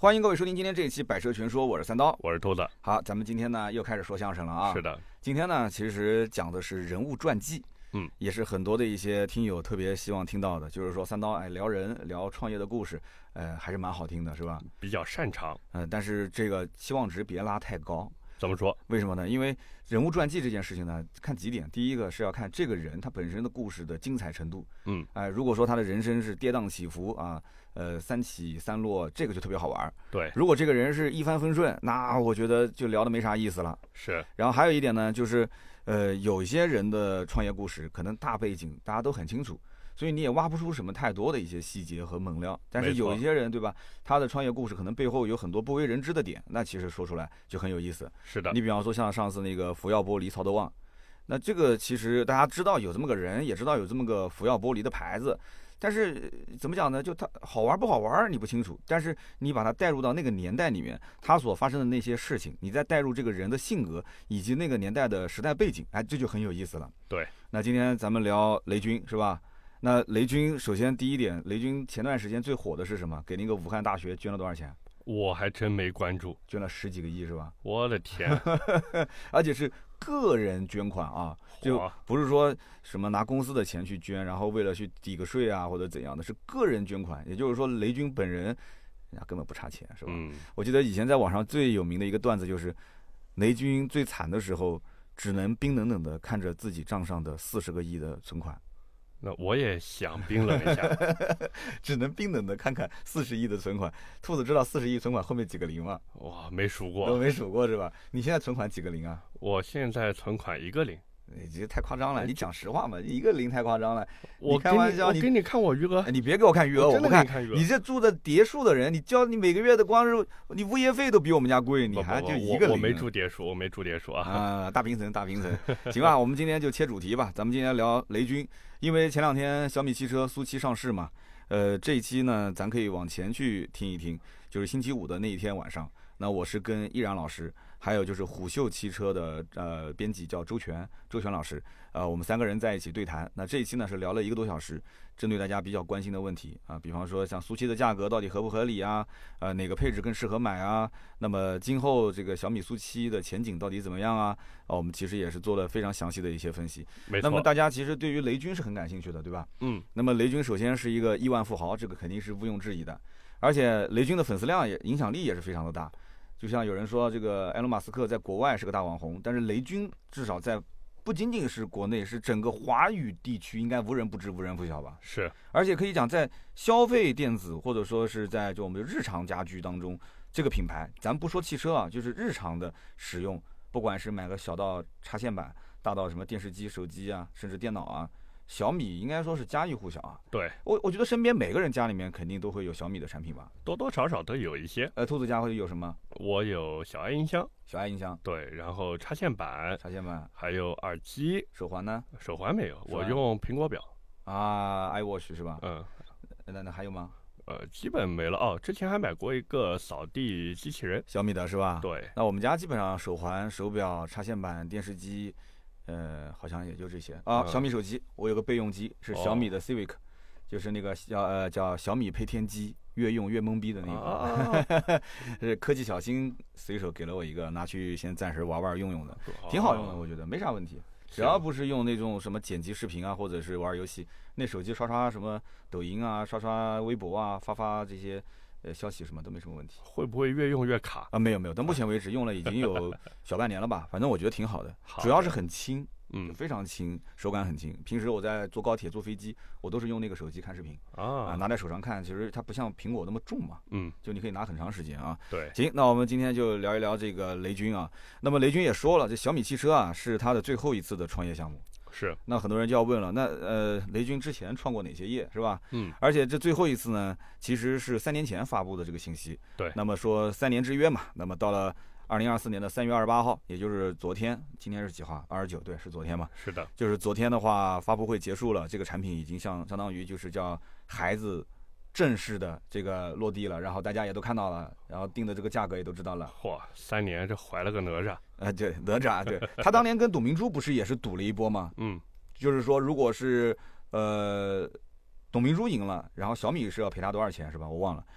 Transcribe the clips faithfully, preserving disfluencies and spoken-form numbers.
欢迎各位收听今天这一期百车全说，我是三刀， 我是兔子。 好，咱们今天呢又开始说相声了啊。 是的， 今天呢其实讲的是人物传记， 嗯， 也是很多的一些听友特别希望听到的，就是说三刀哎聊人聊创业的故事，呃还是蛮好听的，是吧？ 比较擅长， 呃，但是这个期望值别拉太高。 怎么说？ 为什么呢？因为人物传记这件事情呢，看几点。第一个是要看这个人他本身的故事的精彩程度。 嗯， 哎、呃，如果说他的人生是跌宕起伏啊，呃，三起三落，这个就特别好玩。 对， 如果这个人是一帆风顺，那我觉得就聊得没啥意思了。 是。 然后还有一点呢，就是呃，有一些人的创业故事可能大背景大家都很清楚。所以你也挖不出什么太多的一些细节和猛料，但是有一些人，对吧？他的创业故事可能背后有很多不为人知的点，那其实说出来就很有意思。 是的， 你比方说像上次那个福耀玻璃曹德旺，那这个其实大家知道有这么个人，也知道有这么个福耀玻璃的牌子，但是怎么讲呢？就他好玩不好玩你不清楚，但是你把它带入到那个年代里面，他所发生的那些事情，你再带入这个人的性格以及那个年代的时代背景，哎，这就很有意思了。 对， 那今天咱们聊雷军是吧？那雷军首先第一点，雷军前段时间最火的是什么？给那个武汉大学捐了多少钱？ 我还真没关注， 捐了十几个亿是吧？ 我的天， 而且是个人捐款啊，就不是说什么拿公司的钱去捐，然后为了去抵个税啊或者怎样的，是个人捐款。也就是说，雷军本人人家根本不差钱，是吧？ 嗯， 我记得以前在网上最有名的一个段子就是，雷军最惨的时候，只能冰冷冷的看着自己账上的四十个亿的存款。 那我也想冰冷一下， 只能冰冷的看看四十亿的存款。兔子知道四十亿存款后面几个零吗？ 哇，没数过， 都没数过是吧？你现在存款几个零啊？ 我现在存款一个零。 你这太夸张了，你讲实话嘛，一个零太夸张了。 我开玩笑， 你我给你看我余额， 你别给我看余额，我不看。 看余额。 你这住的别墅的人，你交你每个月的光是你物业费都比我们家贵，你还就一个零。 我没住别墅，我没住别墅啊。 啊，大平层，大平层。行吧，我们今天就切主题吧，咱们今天聊雷军，因为前两天小米汽车苏七上市嘛，呃，这一期呢，咱可以往前去听一听，就是星期五的那一天晚上，那我是跟依然老师。还有就是虎嗅汽车的呃编辑叫周全，周全老师，呃，我们三个人在一起对谈。那这一期呢是聊了一个多小时，针对大家比较关心的问题啊，比方说像苏七的价格到底合不合理啊，呃，哪个配置更适合买啊？那么今后这个小米苏七的前景到底怎么样啊？啊，我们其实也是做了非常详细的一些分析。 没错。 那么大家其实对于雷军是很感兴趣的，对吧？ 嗯。 那么雷军首先是一个亿万富豪，这个肯定是毋庸置疑的，而且雷军的粉丝量也影响力也是非常的大。就像有人说，这个埃隆·马斯克在国外是个大网红，但是雷军至少在不仅仅是国内，是整个华语地区应该无人不知、无人不晓吧？ 是， 而且可以讲，在消费电子或者说是在就我们的日常家居当中，这个品牌，咱不说汽车啊，就是日常的使用，不管是买个小到插线板，大到什么电视机、手机啊，甚至电脑啊。小米应该说是家喻户晓啊， 对我我觉得身边每个人家里面肯定都会有小米的产品吧， 多多少少都有一些。 呃，兔子家会有什么？ 我有小爱音箱， 小爱音箱， 对，然后插线板， 插线板， 还有耳机， 手环呢？ 手环没有，我用苹果表啊 ，iWatch 是吧？ 嗯， 那那还有吗？ 呃，基本没了哦。之前还买过一个扫地机器人， 小米的是吧？ 对， 那我们家基本上手环、手表、插线板、电视机。呃，好像也就这些啊。小米手机，我有个备用机是小米的 Civic，、哦、就是那个叫呃叫小米配天机，越用越懵逼的那个。 啊、 是科技小新随手给了我一个，拿去先暂时玩玩用用的，挺好用的，我觉得没啥问题。只要不是用那种什么剪辑视频啊，或者是玩游戏，那手机刷刷什么抖音啊，刷刷微博啊，发发这些。呃，消息什么都没什么问题， 会不会越用越卡啊？没有没有，到目前为止用了已经有小半年了吧，反正我觉得挺好的，主要是很轻， 嗯， 非常轻，手感很轻。平时我在坐高铁、坐飞机，我都是用那个手机看视频啊，拿在手上看，其实它不像苹果那么重嘛， 嗯， 就你可以拿很长时间啊。 对， 行，那我们今天就聊一聊这个雷军啊。那么雷军也说了，这小米汽车啊是他的最后一次的创业项目。 是， 那很多人就要问了，那呃，雷军之前创过哪些业，是吧？ 嗯， 而且这最后一次呢，其实是三年前发布的这个信息。 对， 那么说三年之约嘛，那么到了二零二四年的三月二十八号，也就是昨天，今天是几号？二十九，对，是昨天嘛？ 是的， 就是昨天的话，发布会结束了，这个产品已经相相当于就是叫孩子。正式的这个落地了，然后大家也都看到了，然后定的这个价格也都知道了。 嚯，三年这怀了个哪吒！ 呃，对，哪吒，对他当年跟董明珠不是也是赌了一波吗？ 嗯， 就是说，如果是呃董明珠赢了，然后小米是要赔他多少钱是吧？我忘了，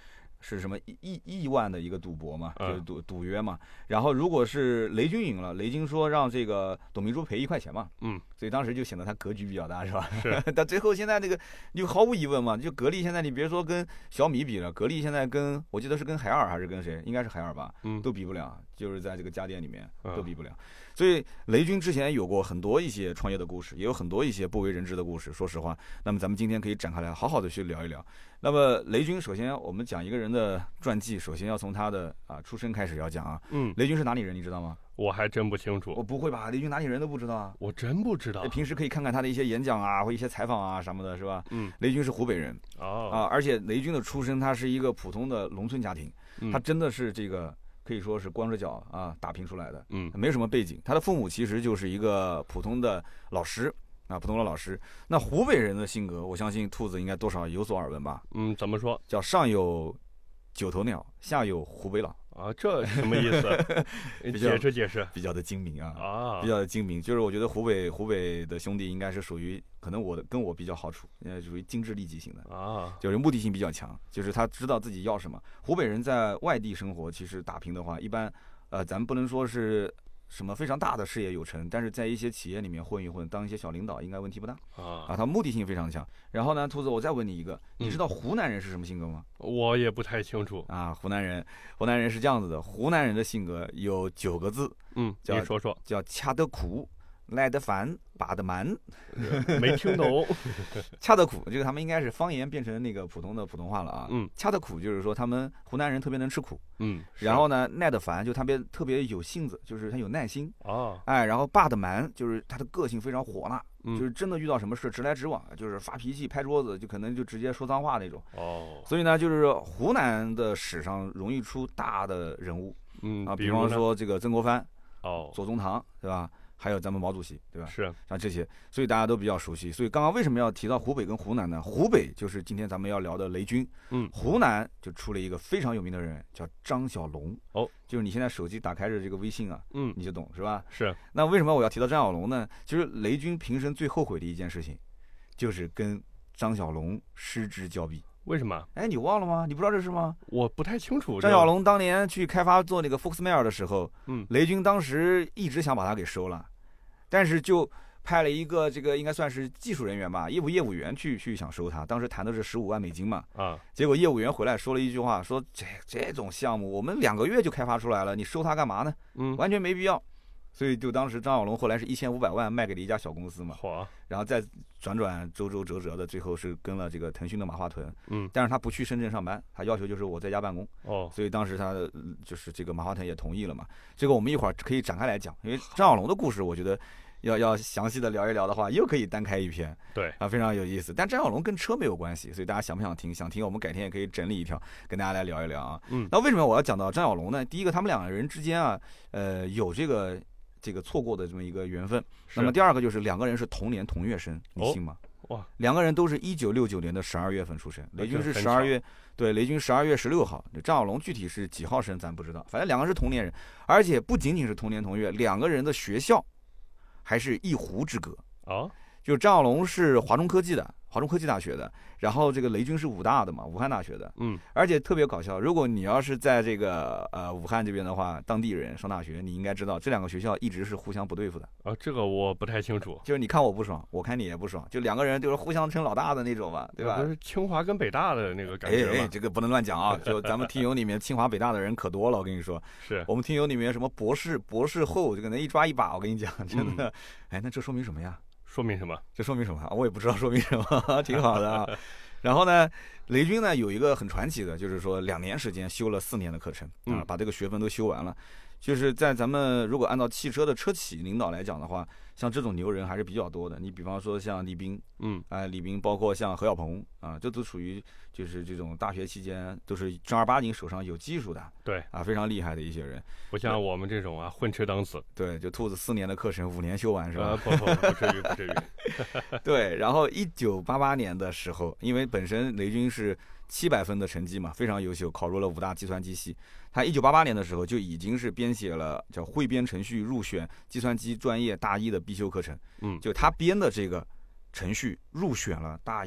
是什么亿亿亿万的一个赌博嘛， 嗯、 就是赌赌约嘛。然后如果是雷军赢了，雷军说让这个董明珠赔一块钱嘛， 嗯， 所以当时就显得他格局比较大，是吧？ 是。 但最后现在这个，你毫无疑问嘛，就格力现在你别说跟小米比了，格力现在跟我记得是跟海尔还是跟谁，应该是海尔吧， 嗯， 都比不了，就是在这个家电里面都比不了。嗯、所以雷军之前有过很多一些创业的故事，也有很多一些不为人知的故事。说实话，那么咱们今天可以展开来好好的去聊一聊。那么雷军，首先我们讲一个人的传记，首先要从他的啊出生开始要讲啊。 嗯， 雷军是哪里人，你知道吗？ 我还真不清楚。 我不会吧？雷军哪里人都不知道啊？ 我真不知道。 平时可以看看他的一些演讲啊，或一些采访啊什么的，是吧？ 嗯， 雷军是湖北人。 哦。 啊，而且雷军的出身，他是一个普通的农村家庭， 嗯、 他真的是这个可以说是光着脚啊打拼出来的。 嗯， 没有什么背景。他的父母其实就是一个普通的老师。啊，普通的老师。那湖北人的性格，我相信兔子应该多少有所耳闻吧？ 嗯，怎么说？ 叫上有九头鸟，下有湖北佬。 啊，这什么意思？解释解释。 比较的精明啊， 啊， 比较的精明。就是我觉得湖北湖北的兄弟应该是属于可能我的跟我比较好处，呃，属于精致利己型的啊， 就是目的性比较强，就是他知道自己要什么。湖北人在外地生活，其实打拼的话，一般呃，咱们不能说是什么非常大的事业有成，但是在一些企业里面混一混，当一些小领导应该问题不大啊。 啊，他目的性非常强。然后呢，兔子，我再问你一个，你知道湖南人是什么性格吗？ 我也不太清楚啊。湖南人，湖南人是这样子的，湖南人的性格有九个字， 嗯，你说说， 叫掐得苦、赖得烦、把得蛮。 没听懂。 掐得苦，这个他们应该是方言变成那个普通的普通话了啊。 嗯， 掐得苦就是说他们湖南人特别能吃苦。 嗯， 然后呢，耐得烦就特别特别有性子，就是他有耐心。 哦， 哎，然后霸得蛮就是他的个性非常火辣， 嗯、 就是真的遇到什么事直来直往，就是发脾气、拍桌子，就可能就直接说脏话那种。 哦， 所以呢，就是湖南的史上容易出大的人物， 嗯啊，比方说这个曾国藩， 哦， 左宗棠，对吧？还有咱们毛主席，对吧？ 是， 像这些，所以大家都比较熟悉。所以刚刚为什么要提到湖北跟湖南呢？湖北就是今天咱们要聊的雷军， 嗯， 湖南就出了一个非常有名的人，叫张小龙。 哦， 就是你现在手机打开着这个微信啊， 嗯， 你就懂是吧？ 是。 那为什么我要提到张小龙呢？就是雷军平生最后悔的一件事情，就是跟张小龙失之交臂。 为什么？ 哎，你忘了吗？你不知道这事吗？ 我不太清楚。 张小龙当年去开发做那个 Foxmail 的时候， 嗯， 雷军当时一直想把他给收了。但是就派了一个这个应该算是技术人员吧，业务业务员去去想收他，当时谈的是十五万美金嘛， 啊， 结果业务员回来说了一句话，说这这种项目我们两个月就开发出来了，你收他干嘛呢？ 嗯， 完全没必要。所以就当时张小龙后来是一千五百万卖给了一家小公司嘛， 好， 然后再转转周周折折的，最后是跟了这个腾讯的马化腾， 嗯， 但是他不去深圳上班，他要求就是我在家办公， 哦， 所以当时他就是这个马化腾也同意了嘛。这个我们一会儿可以展开来讲，因为张小龙的故事，我觉得要要详细的聊一聊的话，又可以单开一篇， 对啊，非常有意思。但张小龙跟车没有关系，所以大家想不想听？想听，我们改天也可以整理一条跟大家来聊一聊啊。 嗯， 那为什么我要讲到张小龙呢？第一个，他们两个人之间啊，呃，有这个。这个错过的这么一个缘分。那么第二个就是两个人是同年同月生，你信吗？ 哇， 两个人都是一九六九年的十二月份出生，雷军是十二月，对，雷军十二月十六号，张小龙具体是几号生咱不知道，反正两个是同年人，而且不仅仅是同年同月，两个人的学校还是一湖之隔哦。 就张小龙是华中科技的，华中科技大学的，然后这个雷军是武大的嘛，武汉大学的， 嗯， 而且特别搞笑。如果你要是在这个呃武汉这边的话，当地人上大学，你应该知道这两个学校一直是互相不对付的。 啊，这个我不太清楚。 就是你看我不爽，我看你也不爽，就两个人就是互相称老大的那种嘛，对吧？ 不是清华跟北大的那个感觉吗？ 哎哎，这个不能乱讲啊！就咱们听友里面清华北大的人可多了，我跟你说。 是我们听友里面什么博士、博士后，就可能一抓一把，我跟你讲，真的。 嗯、 哎，那这说明什么呀？ 说明什么？ 这说明什么？我也不知道说明什么，挺好的啊。然后呢，雷军呢有一个很传奇的，就是说两年时间修了四年的课程啊，把这个学分都修完了。就是在咱们如果按照汽车的车企领导来讲的话，像这种牛人还是比较多的。你比方说像李斌， 嗯， 哎、呃，李斌，包括像何小鹏啊，这都属于就是这种大学期间都是正儿八经手上有技术的， 对啊，非常厉害的一些人， 不像我们这种啊混吃等死。 对，就兔子四年的课程五年修完是吧？ 呃，不不不至于不至于。 对，然后一九八八年的时候，因为本身雷军是七百分的成绩嘛，非常优秀，考入了武大计算机系。他一九八八年的时候就已经是编写了叫汇编程序入选计算机专业大一的必修课程。 嗯， 就他编的这个程序入选了大一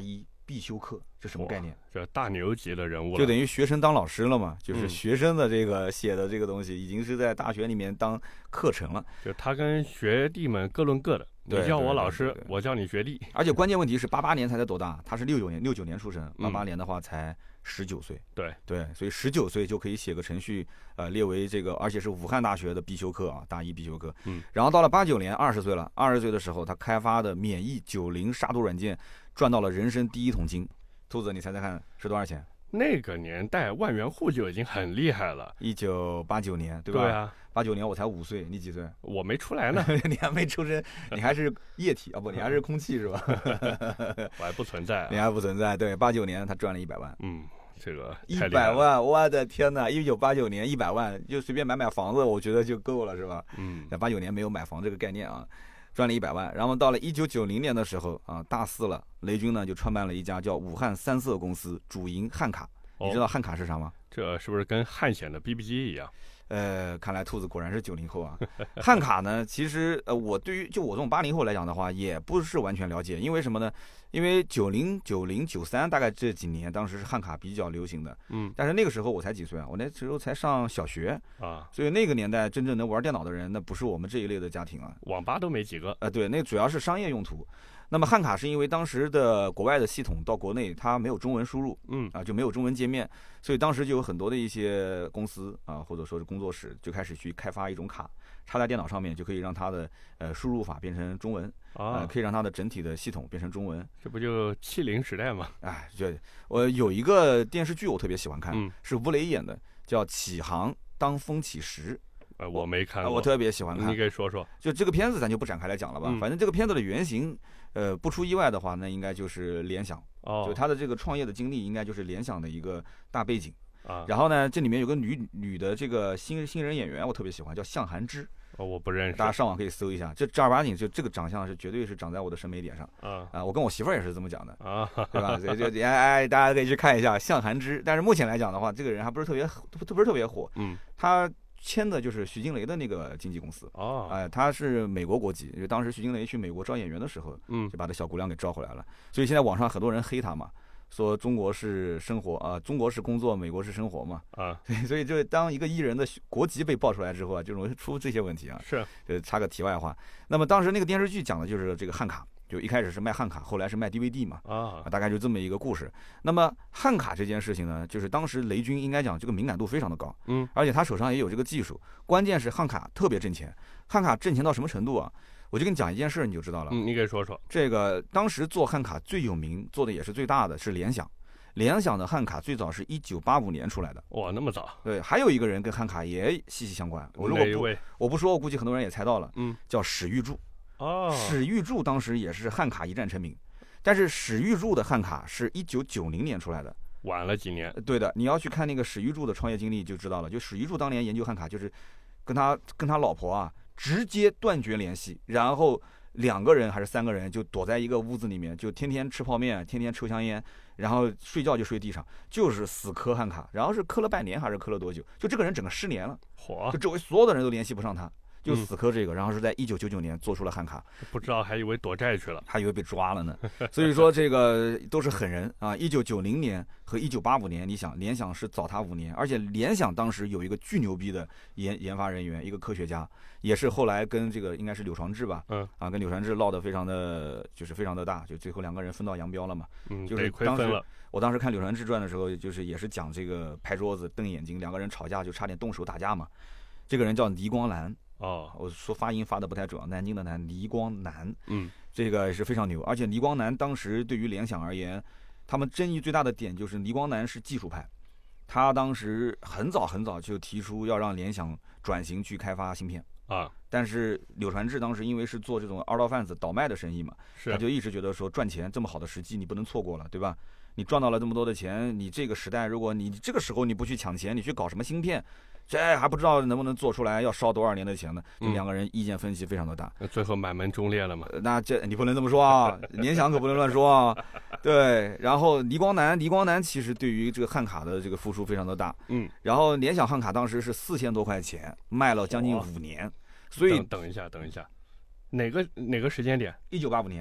必修课，这什么概念？ 这大牛级的人物了， 就等于学生当老师了嘛，就是嗯学生的这个写的这个东西，已经是在大学里面当课程了。 就他跟学弟们各论各的，你对叫我对老师对对对， 我叫你学弟。 而且关键问题是，八八年才才多大？他是六九年，六九年出生， 嗯八八年的话才十九岁。 对对，所以十九岁就可以写个程序，呃，列为这个，而且是武汉大学的必修课啊，大一必修课。 嗯， 然后到了八九年，二十岁了，二十岁的时候，他开发的免疫九零杀毒软件赚到了人生第一桶金。兔子，你猜猜看是多少钱？ 那个年代万元户就已经很厉害了。 一九八九年，对吧？ 对啊， 八九年我才五岁，你几岁？ 我没出来呢， 你还没出生，你还是液体啊？不，你还是空气是吧？ 我还不存在、啊。 你还不存在。对，八九年他赚了一百万。 嗯，这个一太厉害了。 百万，我的天哪！一九八九年一百万，就随便买买房子，我觉得就够了，是吧？ 嗯， 在八九年没有买房这个概念啊，赚了一百万。然后到了一九九零年的时候啊，大四了，雷军呢就创办了一家叫武汉三色公司，主营汉卡。你知道汉卡是啥吗？ 这是不是跟汉显的 B B 机一样？ 呃，看来兔子果然是九零后啊。汉卡呢，其实呃，我对于就我这种八零后来讲的话，也不是完全了解，因为什么呢？因为九零、九零、九三大概这几年，当时是汉卡比较流行的。 嗯， 但是那个时候我才几岁啊？我那时候才上小学啊， 所以那个年代真正能玩电脑的人，那不是我们这一类的家庭啊。 网吧都没几个。 呃，对，那主要是商业用途。那么汉卡是因为当时的国外的系统到国内它没有中文输入， 嗯啊就没有中文界面，所以当时就有很多的一些公司啊或者说是工作室就开始去开发一种卡，插在电脑上面就可以让它的呃输入法变成中文， 啊， 呃可以让它的整体的系统变成中文。 这不就七零时代吗？ 哎，这我有一个电视剧我特别喜欢看， 嗯是吴磊演的，叫《启航当风起时》。 呃，我没看过， 我特别喜欢看。 你给说说。 就这个片子咱就不展开来讲了吧， 嗯、 反正这个片子的原型，呃，不出意外的话，那应该就是联想。 哦， 就他的这个创业的经历，应该就是联想的一个大背景。 啊， 然后呢，这里面有个女女的这个新新人演员，我特别喜欢，叫向涵之。 哦，我不认识。 大家上网可以搜一下，这正儿八经就这个长相是绝对是长在我的审美点上。 啊啊，我跟我媳妇儿也是这么讲的啊， 对吧？所以就哎哎，大家可以去看一下向涵之。但是目前来讲的话，这个人还不是特别不不是特别火。 嗯， 他签的就是徐静蕾的那个经纪公司哦， 哎，他是美国国籍，因为当时徐静蕾去美国招演员的时候， 嗯， 就把这小姑娘给招回来了。所以现在网上很多人黑他嘛，说中国是生活啊、呃，中国是工作，美国是生活嘛啊， 所以就当一个艺人的国籍被爆出来之后啊，就容易出这些问题啊。 是， 呃，插个题外话，那么当时那个电视剧讲的就是这个汉卡。就一开始是卖汉卡，后来是卖 D V D 嘛， 啊， 大概就这么一个故事。那么汉卡这件事情呢，就是当时雷军应该讲这个敏感度非常的高， 嗯， 而且他手上也有这个技术。关键是汉卡特别挣钱，汉卡挣钱到什么程度啊？我就跟你讲一件事，你就知道了。 嗯，你给说说。 这个当时做汉卡最有名、做的也是最大的是联想，联想的汉卡最早是一九八五年出来的。 哇，那么早？ 对，还有一个人跟汉卡也息息相关。我如果不我不说，我估计很多人也猜到了。 嗯， 叫史玉柱。 哦， 史玉柱当时也是汉卡一战成名，但是史玉柱的汉卡是一九九零年出来的， 晚了几年。 对的，你要去看那个史玉柱的创业经历就知道了。就史玉柱当年研究汉卡，就是跟他跟他老婆啊直接断绝联系，然后两个人还是三个人就躲在一个屋子里面，就天天吃泡面，天天抽香烟，然后睡觉就睡地上，就是死磕汉卡，然后是磕了半年还是磕了多久？就这个人整个失联了， 火， 就周围所有的人都联系不上他。就死磕这个，嗯、然后是在一九九九年做出了汉卡， 不知道还以为躲债去了， 还以为被抓了呢。所以说这个都是狠人啊！一九九零年和一九八五年，你想联想是早他五年，而且联想当时有一个巨牛逼的研研发人员，一个科学家，也是后来跟这个应该是柳传志吧， 嗯啊，跟柳传志闹得非常的就是非常的大，就最后两个人分道扬镳了嘛。 嗯， 就是当时了。 我当时看柳传志传的时候，就是也是讲这个拍桌子瞪眼睛，两个人吵架就差点动手打架嘛。这个人叫倪光南。 哦， 我说发音发的不太准，南京的南，倪光南， 嗯， 这个是非常牛，而且倪光南当时对于联想而言，他们争议最大的点就是倪光南是技术派，他当时很早很早就提出要让联想转型去开发芯片啊， 但是柳传志当时因为是做这种二道贩子倒卖的生意嘛， 是， 他就一直觉得说赚钱这么好的时机你不能错过了，对吧？你赚到了这么多的钱，你这个时代如果你这个时候你不去抢钱，你去搞什么芯片？这还不知道能不能做出来，要烧多少年的钱呢？就两个人意见分歧非常的大， 嗯、最后满门忠烈了嘛？ 那这你不能这么说啊，联想可不能乱说啊。对，然后倪光南，倪光南其实对于这个汉卡的这个付出非常的大， 嗯， 然后联想汉卡当时是四千多块钱，卖了将近五年，所以等等一下，等一下，哪个哪个时间点？ 一九八五年。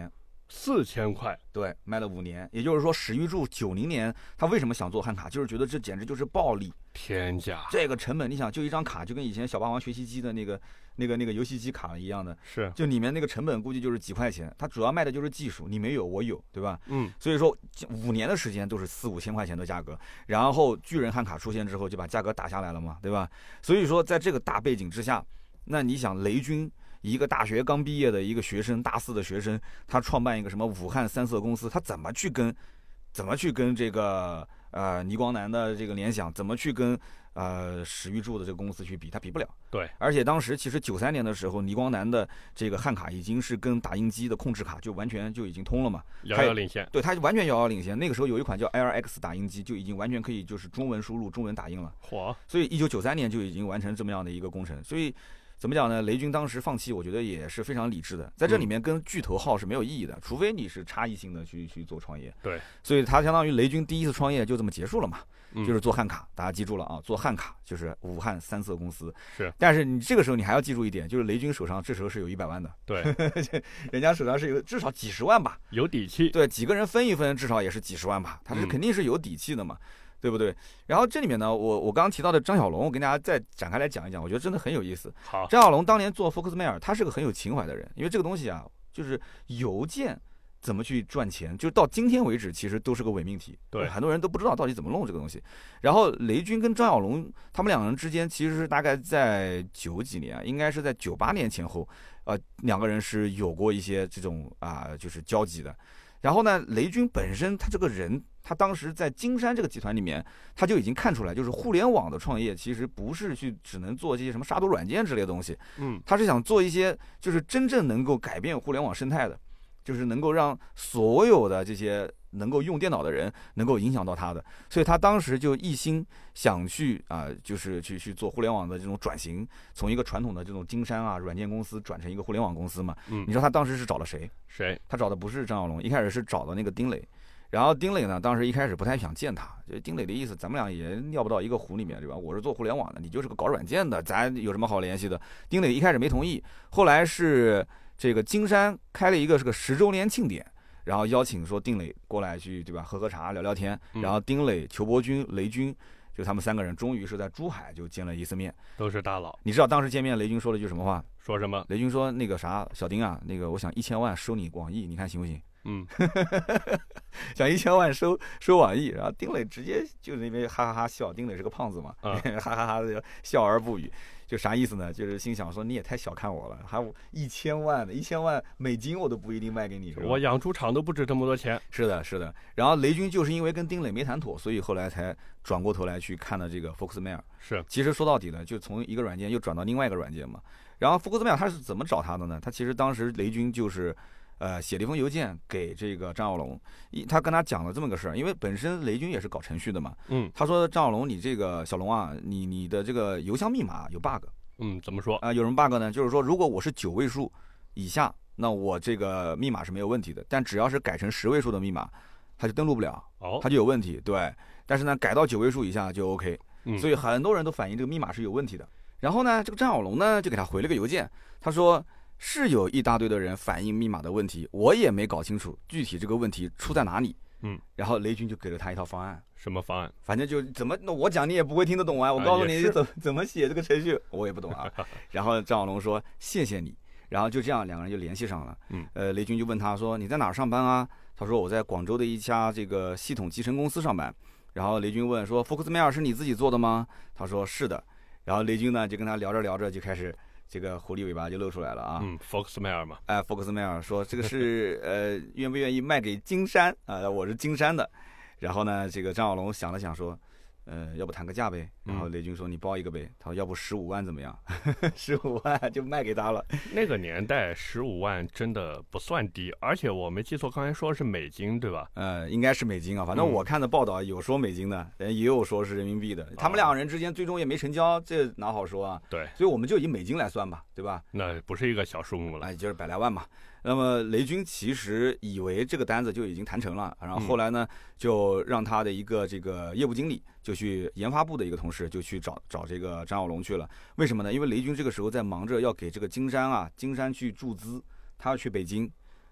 四千块， 对，卖了五年。也就是说，史玉柱九零年他为什么想做汉卡，就是觉得这简直就是暴利， 天价。 这个成本，你想，就一张卡，就跟以前小霸王学习机的那个、那个、那个游戏机卡一样的， 是， 就里面那个成本估计就是几块钱。它主要卖的就是技术，你没有我有，对吧？ 嗯， 所以说五年的时间都是四五千块钱的价格，然后巨人汉卡出现之后，就把价格打下来了嘛，对吧？所以说，在这个大背景之下，那你想雷军。一个大学刚毕业的一个学生，大四的学生，他创办一个什么武汉三色公司，他怎么去跟，怎么去跟这个呃倪光南的这个联想，怎么去跟呃史玉柱的这个公司去比，他比不了。 对， 而且当时其实九三年的时候，倪光南的这个汉卡已经是跟打印机的控制卡就完全就已经通了嘛， 遥遥领先。 对，他完全遥遥领先。那个时候有一款叫 L X 打印机，就已经完全可以就是中文输入、中文打印了。 嚯！ 所以一九九三年就已经完成这么样的一个工程，所以。怎么讲呢？雷军当时放弃，我觉得也是非常理智的。在这里面跟巨头号是没有意义的，除非你是差异性的去去做创业。 对， 所以他相当于雷军第一次创业就这么结束了嘛， 嗯、 就是做汉卡。大家记住了啊，做汉卡就是武汉三色公司。 是， 但是你这个时候你还要记住一点，就是雷军手上这时候是有一百万的。 对， 人家手上是有至少几十万吧， 有底气。 对，几个人分一分，至少也是几十万吧，他是肯定是有底气的嘛。嗯，对不对？然后这里面呢，我我刚刚提到的张小龙，我跟大家再展开来讲一讲，我觉得真的很有意思。 好， 张小龙当年做福克斯迈尔，他是个很有情怀的人，因为这个东西啊，就是邮件怎么去赚钱，就是到今天为止，其实都是个伪命题。 对， 很多人都不知道到底怎么弄这个东西。然后雷军跟张小龙他们两个人之间，其实是大概在九几年，应该是在九八年前后，呃，两个人是有过一些这种啊、呃，就是交集的。然后呢，雷军本身他这个人，他当时在金山这个集团里面，他就已经看出来，就是互联网的创业其实不是去只能做这些什么杀毒软件之类的东西， 嗯， 他是想做一些就是真正能够改变互联网生态的，就是能够让所有的这些能够用电脑的人能够影响到他的，所以他当时就一心想去啊、呃，就是去去做互联网的这种转型，从一个传统的这种金山啊软件公司转成一个互联网公司嘛。 嗯， 你知道他当时是找了谁？ 谁？ 他找的不是张小龙，一开始是找的那个丁磊。然后丁磊呢，当时一开始不太想见他，就丁磊的意思，咱们俩也尿不到一个壶里面，对吧？我是做互联网的，你就是个搞软件的，咱有什么好联系的？丁磊一开始没同意，后来是这个金山开了一个是个十周年庆典，然后邀请说丁磊过来去，对吧？喝喝茶聊聊天，然后丁磊、裘伯君、雷军，就他们三个人终于是在珠海就见了一次面， 都是大佬。 你知道当时见面雷军说了句什么话？ 说什么？ 雷军说那个啥，小丁啊，那个我想一千万收你网易，你看行不行？ 嗯， 想一千万收收网易，然后丁磊直接就那边哈哈哈笑，丁磊是个胖子嘛， 嗯、 哈哈哈的笑而不语，就啥意思呢？就是心想说你也太小看我了，还有一千万的，一千万美金我都不一定卖给你， 我养猪场都不值这么多钱。 是的，是的。然后雷军就是因为跟丁磊没谈妥，所以后来才转过头来去看了这个福克斯迈尔。 是， 其实说到底呢，就从一个软件又转到另外一个软件嘛。然后福克斯迈尔他是怎么找他的呢？他其实当时雷军就是。呃，写了一封邮件给这个张小龙，一他跟他讲了这么个事儿，因为本身雷军也是搞程序的嘛， 嗯， 他说张小龙，你这个小龙啊，你你的这个邮箱密码有 bug， 嗯，怎么说啊、呃？有什么 bug 呢？就是说，如果我是九位数以下，那我这个密码是没有问题的，但只要是改成十位数的密码，它就登录不了， 哦， 它就有问题。对，但是呢，改到九位数以下就 OK，、 嗯、 所以很多人都反映这个密码是有问题的。然后呢，这个张小龙呢就给他回了个邮件，他说。是有一大堆的人反映密码的问题，我也没搞清楚具体这个问题出在哪里。 嗯， 然后雷军就给了他一套方案。 什么方案？ 反正就怎么，那我讲你也不会听得懂啊。我告诉你怎么、啊、怎么写这个程序，我也不懂啊。然后张小龙说谢谢你，然后就这样两个人就联系上了。 嗯， 呃，雷军就问他说你在哪儿上班啊？他说我在广州的一家这个系统集成公司上班。然后雷军问说福克斯迈尔是你自己做的吗？他说是的。然后雷军呢就跟他聊着聊着就开始。这个狐狸尾巴就露出来了啊！ 嗯，福克斯迈尔嘛， 哎，福克斯迈尔说这个是呃，愿不愿意卖给金山啊、呃？我是金山的。然后呢，这个张小龙想了想说，呃，要不谈个价呗？然后雷军说你包一个呗。他说要不十五万怎么样？十五万就卖给他了。 那个年代十五万真的不算低，而且我没记错，刚才说的是美金对吧？ 呃，应该是美金啊，反正我看的报道有说美金的，也有说是人民币的。他们两个人之间最终也没成交，这哪好说啊？ 对， 所以我们就以美金来算吧，对吧？ 那不是一个小数目了， 哎，就是百来万嘛。那么雷军其实以为这个单子就已经谈成了，然后后来呢，就让他的一个这个业务经理就去研发部的一个同事就去找找这个张小龙去了。为什么呢？因为雷军这个时候在忙着要给这个金山啊，金山去注资，他要去北京，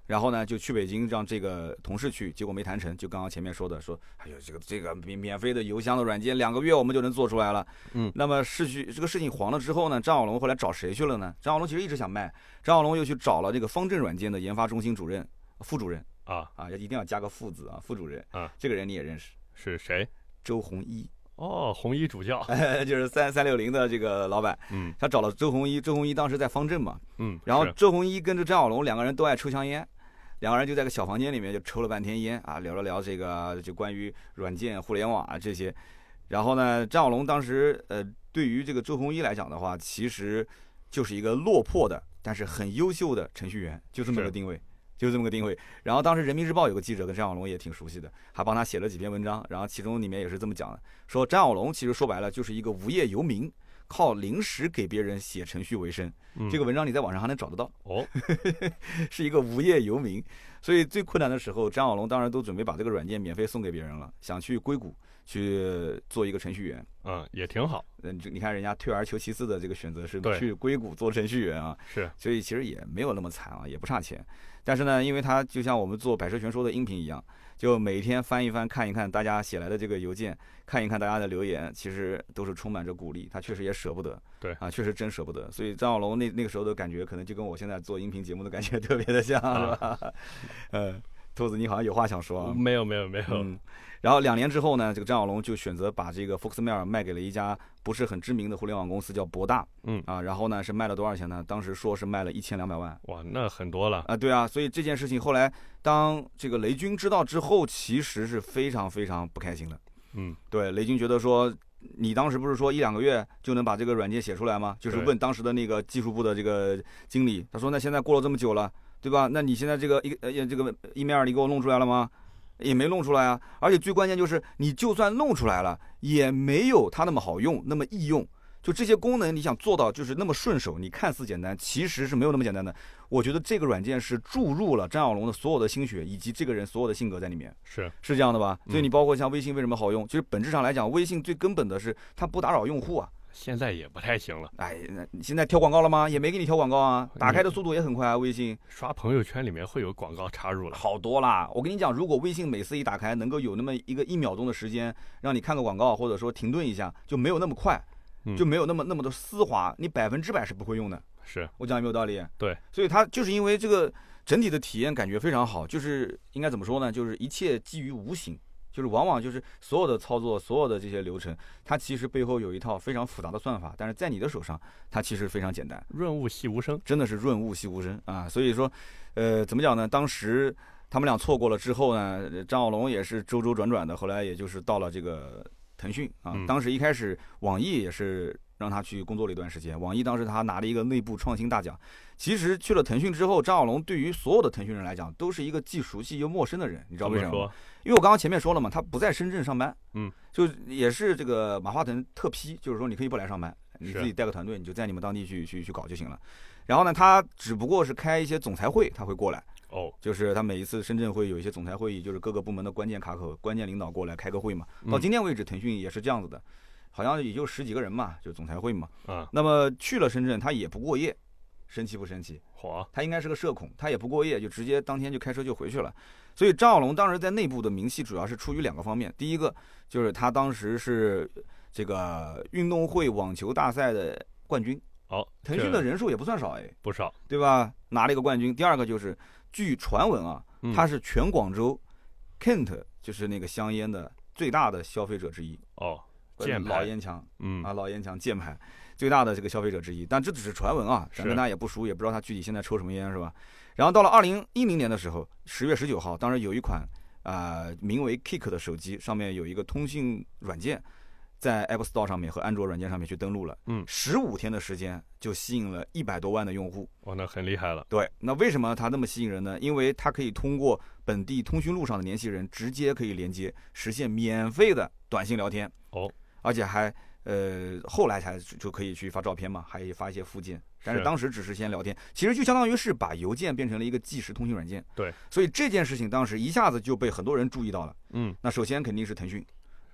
然后呢就去北京让这个同事去，结果没谈成，就刚刚前面说的，说哎呦这个这个免免费的邮箱的软件，两个月我们就能做出来了。 嗯， 那么事情这个事情黄了之后呢，张小龙后来找谁去了呢？张小龙其实一直想卖，张小龙又去找了这个方正软件的研发中心主任、副主任啊啊，要一定要加个副字啊，副主任啊， 这个人你也认识， 是谁？ 周鸿祎。 哦，红衣主教， 就是三三六零的这个老板， 嗯， 他找了周鸿祎，周鸿祎当时在方正嘛， 嗯， 然后周鸿祎跟着张小龙两个人都爱抽香烟，两个人就在个小房间里面就抽了半天烟啊，聊了聊这个就关于软件、互联网啊这些，然后呢，张小龙当时呃对于这个周鸿祎来讲的话，其实就是一个落魄的但是很优秀的程序员，就这么个定位。就这么个定位，然后当时人民日报有个记者跟张小龙也挺熟悉的，还帮他写了几篇文章，然后其中里面也是这么讲的，说张小龙其实说白了就是一个无业游民，靠临时给别人写程序为生。 嗯、 这个文章你在网上还能找得到哦， 是一个无业游民，所以最困难的时候，张小龙当然都准备把这个软件免费送给别人了，想去硅谷去做一个程序员， 嗯，也挺好。 嗯，你看人家退而求其次的这个选择是对去硅谷做程序员啊， 是， 所以其实也没有那么惨啊，也不差钱。但是呢，因为他就像我们做百车全说的音频一样，就每天翻一翻、看一看大家写来的这个邮件，看一看大家的留言，其实都是充满着鼓励。他确实也舍不得， 对啊， 确实真舍不得。所以张小龙那那个时候的感觉，可能就跟我现在做音频节目的感觉特别的像，啊、是吧？呃，兔子，你好像有话想说啊？ 没有，没有，没有。 嗯然后两年之后呢，这个张小龙就选择把这个 Foxmail 卖给了一家不是很知名的互联网公司，叫博大。 嗯啊，然后呢是卖了多少钱呢？当时说是卖了一千两百万。 哇，那很多了啊！对啊，所以这件事情后来当这个雷军知道之后，其实是非常非常不开心的。 嗯， 对，雷军觉得说，你当时不是说一两个月就能把这个软件写出来吗？就是问当时的那个技术部的这个经理，他说那现在过了这么久了，对吧？那你现在这个一呃这个 email 你给我弄出来了吗？也没弄出来啊，而且最关键就是你就算弄出来了，也没有它那么好用，那么易用。就这些功能你想做到就是那么顺手，你看似简单，其实是没有那么简单的。我觉得这个软件是注入了张小龙的所有的心血以及这个人所有的性格在里面， 是是这样的吧？所以你包括像微信为什么好用，其实本质上来讲，微信最根本的是它不打扰用户啊。 现在也不太行了。 哎，那你现在挑广告了吗？也没给你挑广告啊，打开的速度也很快啊。微信刷朋友圈里面会有广告插入了， 好多啦。我跟你讲，如果微信每次一打开能够有那么一个一秒钟的时间让你看个广告，或者说停顿一下，就没有那么快，就没有那么那么的丝滑，你百分之百是不会用的。 是我讲有没有道理？ 对， 所以它就是因为这个整体的体验感觉非常好，就是应该怎么说呢？就是一切基于无形。就是往往就是所有的操作，所有的这些流程，它其实背后有一套非常复杂的算法，但是在你的手上，它其实非常简单， 润物细无声， 真的是润物细无声啊！所以说，呃，怎么讲呢？当时他们俩错过了之后呢，张小龙也是周周转转的，后来也就是到了这个腾讯啊。 嗯、 当时一开始网易也是让他去工作了一段时间，网易当时他拿了一个内部创新大奖。其实去了腾讯之后，张小龙对于所有的腾讯人来讲，都是一个既熟悉又陌生的人，你知道为什么吗？因为我刚刚前面说了嘛，他不在深圳上班， 嗯， 就也是这个马化腾特批，就是说你可以不来上班，你自己带个团队，你就在你们当地去去去搞就行了。然后呢，他只不过是开一些总裁会，他会过来， 哦， 就是他每一次深圳会有一些总裁会议，就是各个部门的关键卡口、关键领导过来开个会嘛。到今天为止，腾讯也是这样子的，好像也就十几个人嘛，就总裁会嘛。 啊， 那么去了深圳，他也不过夜。生气不生气？ 火， 他应该是个社恐，他也不过夜，就直接当天就开车就回去了。所以张小龙当时在内部的名气主要是出于两个方面，第一个就是他当时是这个运动会网球大赛的冠军， 哦， 腾讯的人数也不算少哎， 不少， 对吧？拿了一个冠军。第二个就是据传闻啊，他是全广州 Kent 就是那个香烟的最大的消费者之一哦，箭牌老烟枪， 嗯啊，老烟枪箭牌。最大的这个消费者之一，但这只是传闻啊，咱跟他也不熟，也不知道他具体现在抽什么烟，是吧？然后到了二零一零年的时候，十月十九号，当时有一款啊、呃、名为 Kick 的手机，上面有一个通讯软件，在 App Store 上面和安卓软件上面去登录了， 嗯， 十五天的时间就吸引了一百多万的用户， 哇，那很厉害了。 对，那为什么它那么吸引人呢？因为它可以通过本地通讯录上的联系人直接可以连接，实现免费的短信聊天， 哦， 而且还。呃，后来才就可以去发照片嘛，还可以发一些附件，但是当时只是先聊天，其实就相当于是把邮件变成了一个即时通讯软件。 对， 所以这件事情当时一下子就被很多人注意到了。 嗯， 那首先肯定是腾讯，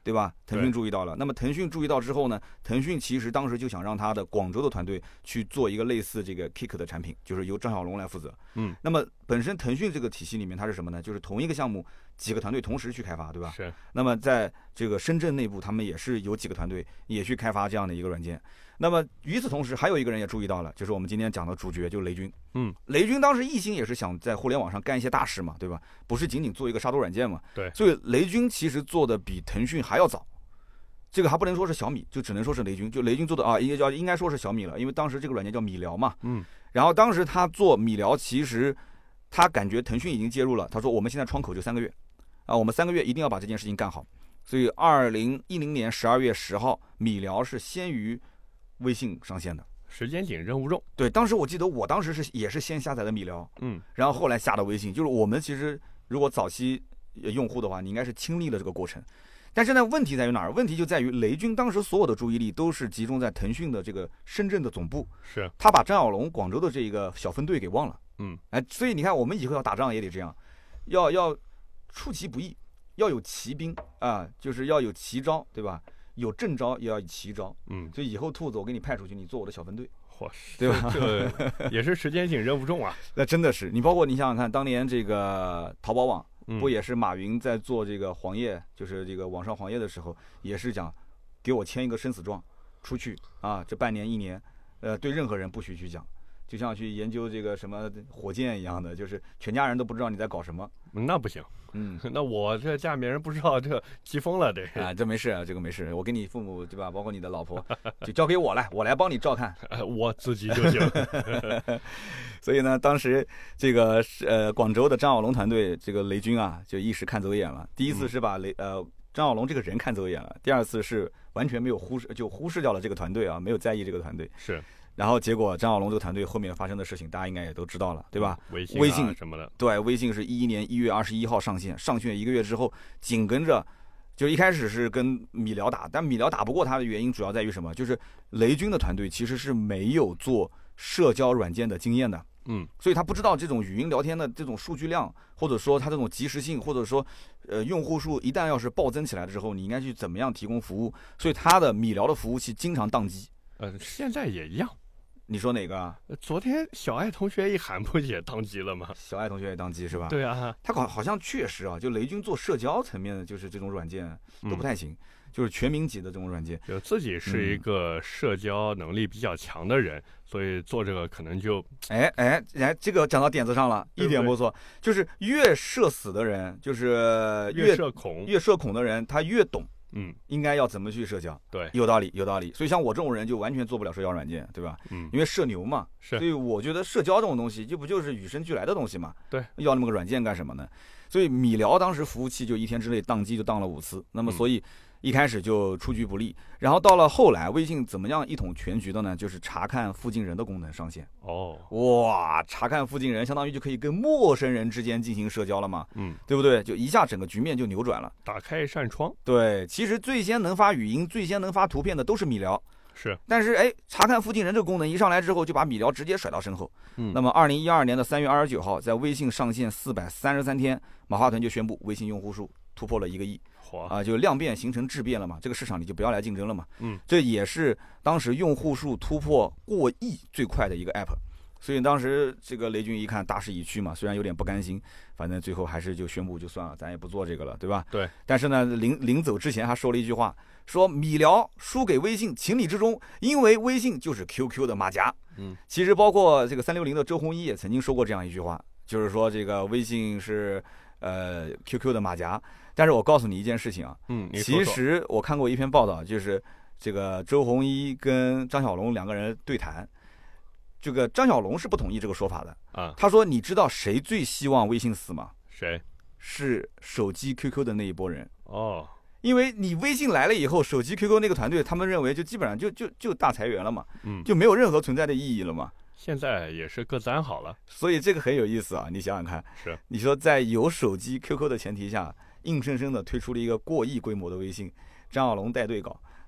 对吧？腾讯注意到了，那么腾讯注意到之后呢，腾讯其实当时就想让他的广州的团队去做一个类似这个 Kick 的产品，就是由张小龙来负责。 嗯， 那么本身腾讯这个体系里面它是什么呢？就是同一个项目几个团队同时去开发，对吧？ 是。 那么在这个深圳内部，他们也是有几个团队也去开发这样的一个软件。那么与此同时，还有一个人也注意到了，就是我们今天讲的主角，就是雷军。 嗯， 雷军当时一心也是想在互联网上干一些大事嘛，对吧？不是仅仅做一个杀毒软件嘛。 对。 所以雷军其实做的比腾讯还要早。这个还不能说是小米，就只能说是雷军。就雷军做的啊，应该叫应该说是小米了，因为当时这个软件叫米聊嘛。 嗯。 然后当时他做米聊，其实他感觉腾讯已经介入了，他说我们现在窗口就三个月，啊，我们三个月一定要把这件事情干好。所以二零一零年十二月十号，米聊是先于微信上线的。 时间紧，任务重。 对，当时我记得我当时是也是先下载的米聊， 嗯， 然后后来下的微信。就是我们其实如果早期用户的话，你应该是亲历了这个过程。但是呢，问题在于哪儿？问题就在于雷军当时所有的注意力都是集中在腾讯的这个深圳的总部， 是他把张小龙广州的这个小分队给忘了。 嗯， 哎，所以你看，我们以后要打仗也得这样，要要出其不意，要有奇兵啊，就是要有奇招，对吧？有正招也要有奇招。 嗯， 所以以后兔子我给你派出去，你做我的小分队， 嚯， 对吧？ 这也是时间紧，任务重啊。 那真的是，你包括你想想看，当年这个淘宝网。 嗯、 不也是马云在做这个黄页，就是这个网上黄页的时候，也是讲给我签一个生死状，出去啊，这半年一年，呃，对任何人不许去讲，就像去研究这个什么火箭一样的，就是全家人都不知道你在搞什么。 那不行， 嗯， 那我这家里面人不知道，这急疯了得啊，这没事啊，这个没事，我跟你父母对吧，包括你的老婆，就交给我来，我来帮你照看， 我自己就行。 所以呢，当时这个呃广州的张小龙团队，这个雷军啊，就一时看走眼了。第一次是把雷呃张小龙这个人看走眼了，第二次是完全没有忽视，就忽视掉了这个团队啊，没有在意这个团队。 是。 然后结果张小龙这个团队后面发生的事情，大家应该也都知道了，对吧？ 微信、啊、 微信什么的， 对，微信是一一年一月二十一号上线，上线一个月之后，紧跟着。就一开始是跟米聊打，但米聊打不过他的原因主要在于什么？就是雷军的团队其实是没有做社交软件的经验的， 嗯， 所以他不知道这种语音聊天的这种数据量，或者说它这种及时性，或者说呃用户数一旦要是暴增起来之后，你应该去怎么样提供服务？所以他的米聊的服务器经常宕机。 呃，现在也一样。 你说哪个啊？ 昨天小爱同学一喊不也宕机了吗？ 小爱同学也宕机是吧？ 对啊， 他好好像确实啊，就雷军做社交层面的，就是这种软件都不太行，嗯、就是全民级的这种软件。 就自己是一个社交能力比较强的人，嗯、所以做这个可能就哎哎哎，这个讲到点子上了，一点不错，就是越社死的人，就是越越社恐， 越社恐的人，他越懂。 嗯， 应该要怎么去社交？ 对， 有道理，有道理。所以像我这种人就完全做不了社交软件，对吧？ 嗯， 因为社牛嘛， 是。 所以我觉得社交这种东西，这不就是与生俱来的东西嘛？ 对， 要那么个软件干什么呢？所以米聊当时服务器就一天之内宕机就宕了五次，那么所以一开始就出局不利。然后到了后来，微信怎么样一统全局的呢？就是查看附近人的功能上线。 哦， 哇，查看附近人，相当于就可以跟陌生人之间进行社交了嘛？ 嗯， 对不对？就一下整个局面就扭转了， 打开一扇窗。 对，其实最先能发语音、最先能发图片的都是米聊。 是， 但是哎，查看附近人这个功能一上来之后，就把米聊直接甩到身后。 嗯， 那么二零一二年的三月二十九号，在微信上线四百三十三天，马化腾就宣布微信用户数突破了一个亿。啊，就量变形成质变了嘛，这个市场你就不要来竞争了嘛。 嗯， 这也是当时用户数突破过亿最快的一个 app。所以当时这个雷军一看大势已去嘛，虽然有点不甘心，反正最后还是就宣布就算了，咱也不做这个了，对吧？ 对。 但是呢，临临走之前还说了一句话，说米聊输给微信情理之中，因为微信就是 Q Q 的马甲。 嗯， 其实包括这个三六零的周鸿祎也曾经说过这样一句话，就是说这个微信是呃 Q Q 的马甲。但是我告诉你一件事情啊， 嗯， 其实我看过一篇报道，就是这个周鸿祎跟张小龙两个人对谈，这个张小龙是不同意这个说法的啊。 他说：“你知道谁最希望微信死吗？ 谁？ 是手机 Q Q 的那一波人哦。 因为你微信来了以后，手机 Q Q 那个团队，他们认为就基本上就就就大裁员了嘛， 嗯， 就没有任何存在的意义了嘛。 现在也是各自安好了， 所以这个很有意思啊。你想想看， 是你说在有手机 Q Q 的前提下，硬生生的推出了一个过亿规模的微信，张小龙带队搞，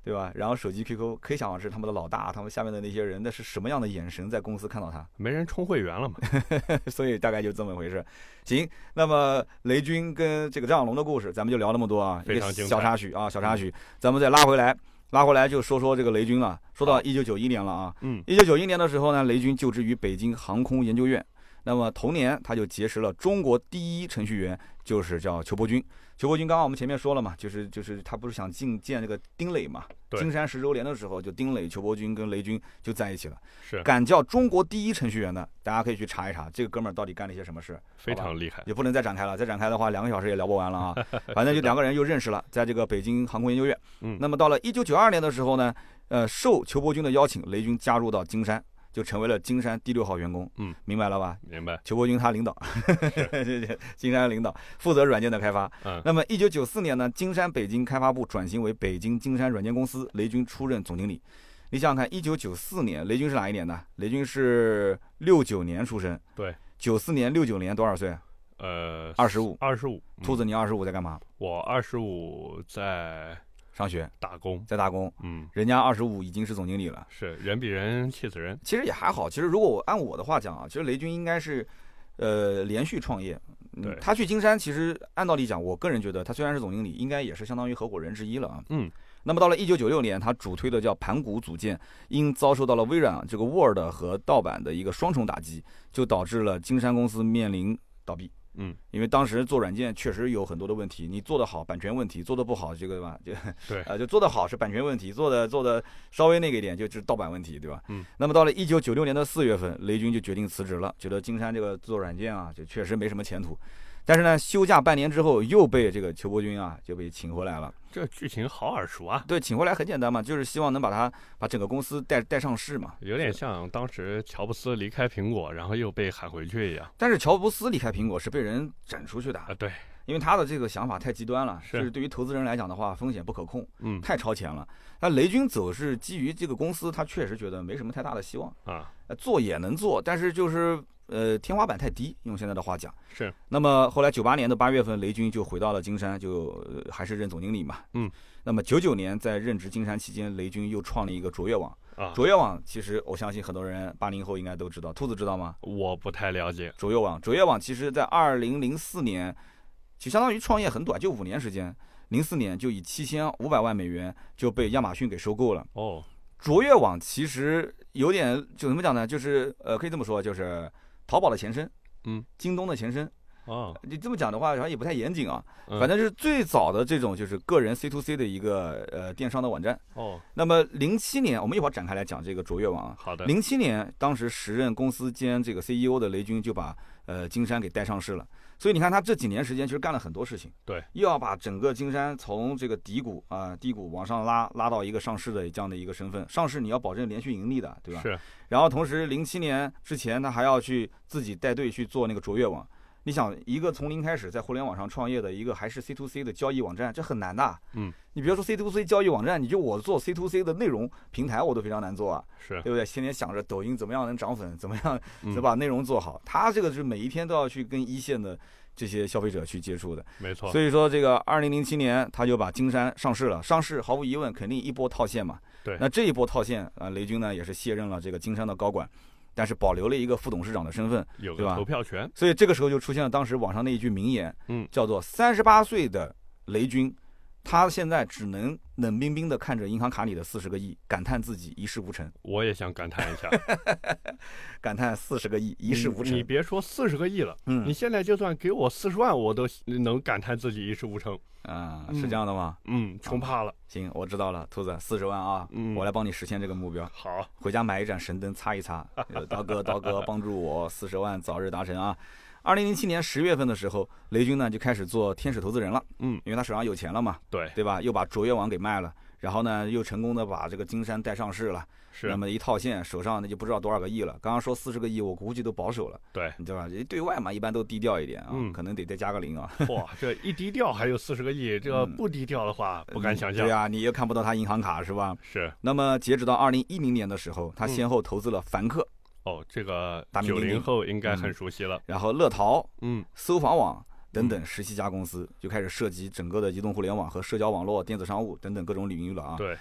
对吧？然后手机 Q Q 可以想象是他们的老大，他们下面的那些人，那是什么样的眼神在公司看到他？ 没人充会员了嘛， 所以大概就这么回事。行，那么雷军跟这个张小龙的故事，咱们就聊那么多啊， 非常精彩， 小插曲啊，小插曲，咱们再拉回来。拉回来就说说这个雷军了。说到一九九一年了啊， 嗯， 一九九一年的时候呢，雷军就职于北京航空研究院。那么同年他就结识了中国第一程序员，就是叫裘伯钧。裘伯钧刚刚我们前面说了嘛，就是就是他不是想进建这个丁磊嘛？金山十周年的时候，就丁磊、裘伯钧跟雷军就在一起了。 是敢叫中国第一程序员的，大家可以去查一查，这个哥们儿到底干了一些什么事， 非常厉害， 也不能再展开了，再展开的话，两个小时也聊不完了啊。反正就两个人又认识了，在这个北京航空研究院。 嗯， 那么到了一九九二年的时候呢，呃，受裘伯钧的邀请，雷军加入到金山。就成为了金山第六号员工， 嗯， 明白了吧？ 明白。 裘伯钧他领导，金山领导负责软件的开发。 嗯， 那么一九九四年呢，金山北京开发部转型为北京金山软件公司，雷军出任总经理。你想想看，一九九四年，雷军是哪一年呢？雷军是六九年出生。 对， 九四年、六九年多少岁？ 呃， 二十五。 二十五。 兔子，你二十五在干嘛？ 我二十五在。 上学打工， 在打工， 嗯， 人家二十五已经是总经理了， 是人比人气死人。 其实也还好，其实如果我按我的话讲啊，其实雷军应该是，呃，连续创业。 对， 他去金山，其实按道理讲，我个人觉得他虽然是总经理，应该也是相当于合伙人之一了啊。 嗯。 那么到了一九九六年，他主推的叫盘古组件，因遭受到了微软这个 Word 和盗版的一个双重打击，就导致了金山公司面临倒闭。 嗯， 因为当时做软件确实有很多的问题，你做得好版权问题，做得不好这个吧，就对呃就做得好是版权问题，做的做的稍微那个一点就是盗版问题，对吧？ 嗯。 那么到了一九九六年的四月份，雷军就决定辞职了，觉得金山这个做软件啊，就确实没什么前途。但是呢，休假半年之后，又被这个裘伯钧啊就被请回来了。 这剧情好耳熟啊！ 对，请回来很简单嘛，就是希望能把他把整个公司带带上市嘛。 有点像当时乔布斯离开苹果，然后又被喊回去一样。 但是乔布斯离开苹果是被人整出去的啊，对， 因为他的这个想法太极端了， 是就是对于投资人来讲的话，风险不可控， 嗯， 太超前了。那雷军走是基于这个公司，他确实觉得没什么太大的希望啊， 做也能做，但是就是呃天花板太低，用现在的话讲是。 那么后来九八年的八月份，雷军就回到了金山，就、呃、还是任总经理嘛， 嗯。 那么九九年在任职金山期间，雷军又创了一个卓越网啊。 卓越网其实我相信很多人八零后应该都知道，兔子知道吗？ 我不太了解。 卓越网，卓越网其实在二零零四年，就相当于创业很短，就五年时间，零四年就以七千五百万美元就被亚马逊给收购了。 哦， 卓越网其实有点就怎么讲呢？就是呃，可以这么说，就是淘宝的前身， 嗯， 京东的前身。 哦， 你这么讲的话，好像也不太严谨啊。 嗯、 反正是最早的这种就是个人 C to C 的一个呃电商的网站。 哦， 那么零七年，我们一会儿展开来讲这个卓越网啊。 好的。 零七年，当时时任公司兼这个 C E O 的雷军就把呃金山给带上市了。所以你看他这几年时间其实干了很多事情。 对。 又要把整个金山从这个底谷啊、呃、低谷往上拉，拉到一个上市的这样的一个身份。上市你要保证连续盈利的，对吧？ 是。 然后同时零七年之前，他还要去自己带队去做那个卓越网。你想一个从零开始在互联网上创业的一个还是 C to C 的交易网站，这很难的。 嗯， 你别说 C to C 交易网站，你就我做 C to C 的内容平台，我都非常难做啊， 是对不对？天天想着抖音怎么样能涨粉，怎么样能把内容做好，嗯、他这个是每一天都要去跟一线的这些消费者去接触的， 没错。 所以说这个二零零七年他就把金山上市了，上市毫无疑问肯定一波套现嘛。 对， 那这一波套现啊，雷军呢也是卸任了这个金山的高管。但是保留了一个副董事长的身份， 有个投票权， 所以这个时候就出现了当时网上那一句名言， 嗯， 叫做三十八岁的雷军，他现在只能冷冰冰的看着银行卡里的四十个亿，感叹自己一事无成。 我也想感叹一下， 感叹四十个亿一事无成。 你, 你别说四十个亿了， 嗯， 你现在就算给我四十万，我都能感叹自己一事无成。 啊、嗯，是这样的吗？ 嗯，冲怕了、啊。 行，我知道了，兔子，四十万啊， 嗯， 我来帮你实现这个目标。 好， 回家买一盏神灯擦一擦。刀哥，刀哥，帮助我四十万早日达成啊！二零零七年十月份的时候，雷军呢就开始做天使投资人了。 嗯， 因为他手上有钱了嘛， 对对吧？又把卓越网给卖了，然后呢又成功的把这个金山带上市了。 是， 那么一套现，手上那就不知道多少个亿了。刚刚说四十个亿，我估计都保守了。 对， 你知道吧？对外嘛，一般都低调一点啊， 嗯， 可能得再加个零啊。 哇，这一低调还有四十个亿，这个不低调的话、嗯、不敢想象。 对啊，你又看不到他银行卡是吧？ 是。 那么截止到二零一零年的时候，他先后投资了凡客。 嗯、哦，这个九零后应该很熟悉了。 嗯、然后乐淘， 嗯， 搜房网等等十七家公司、嗯、就开始涉及整个的移动互联网和社交网络、电子商务等等各种领域了啊。 对。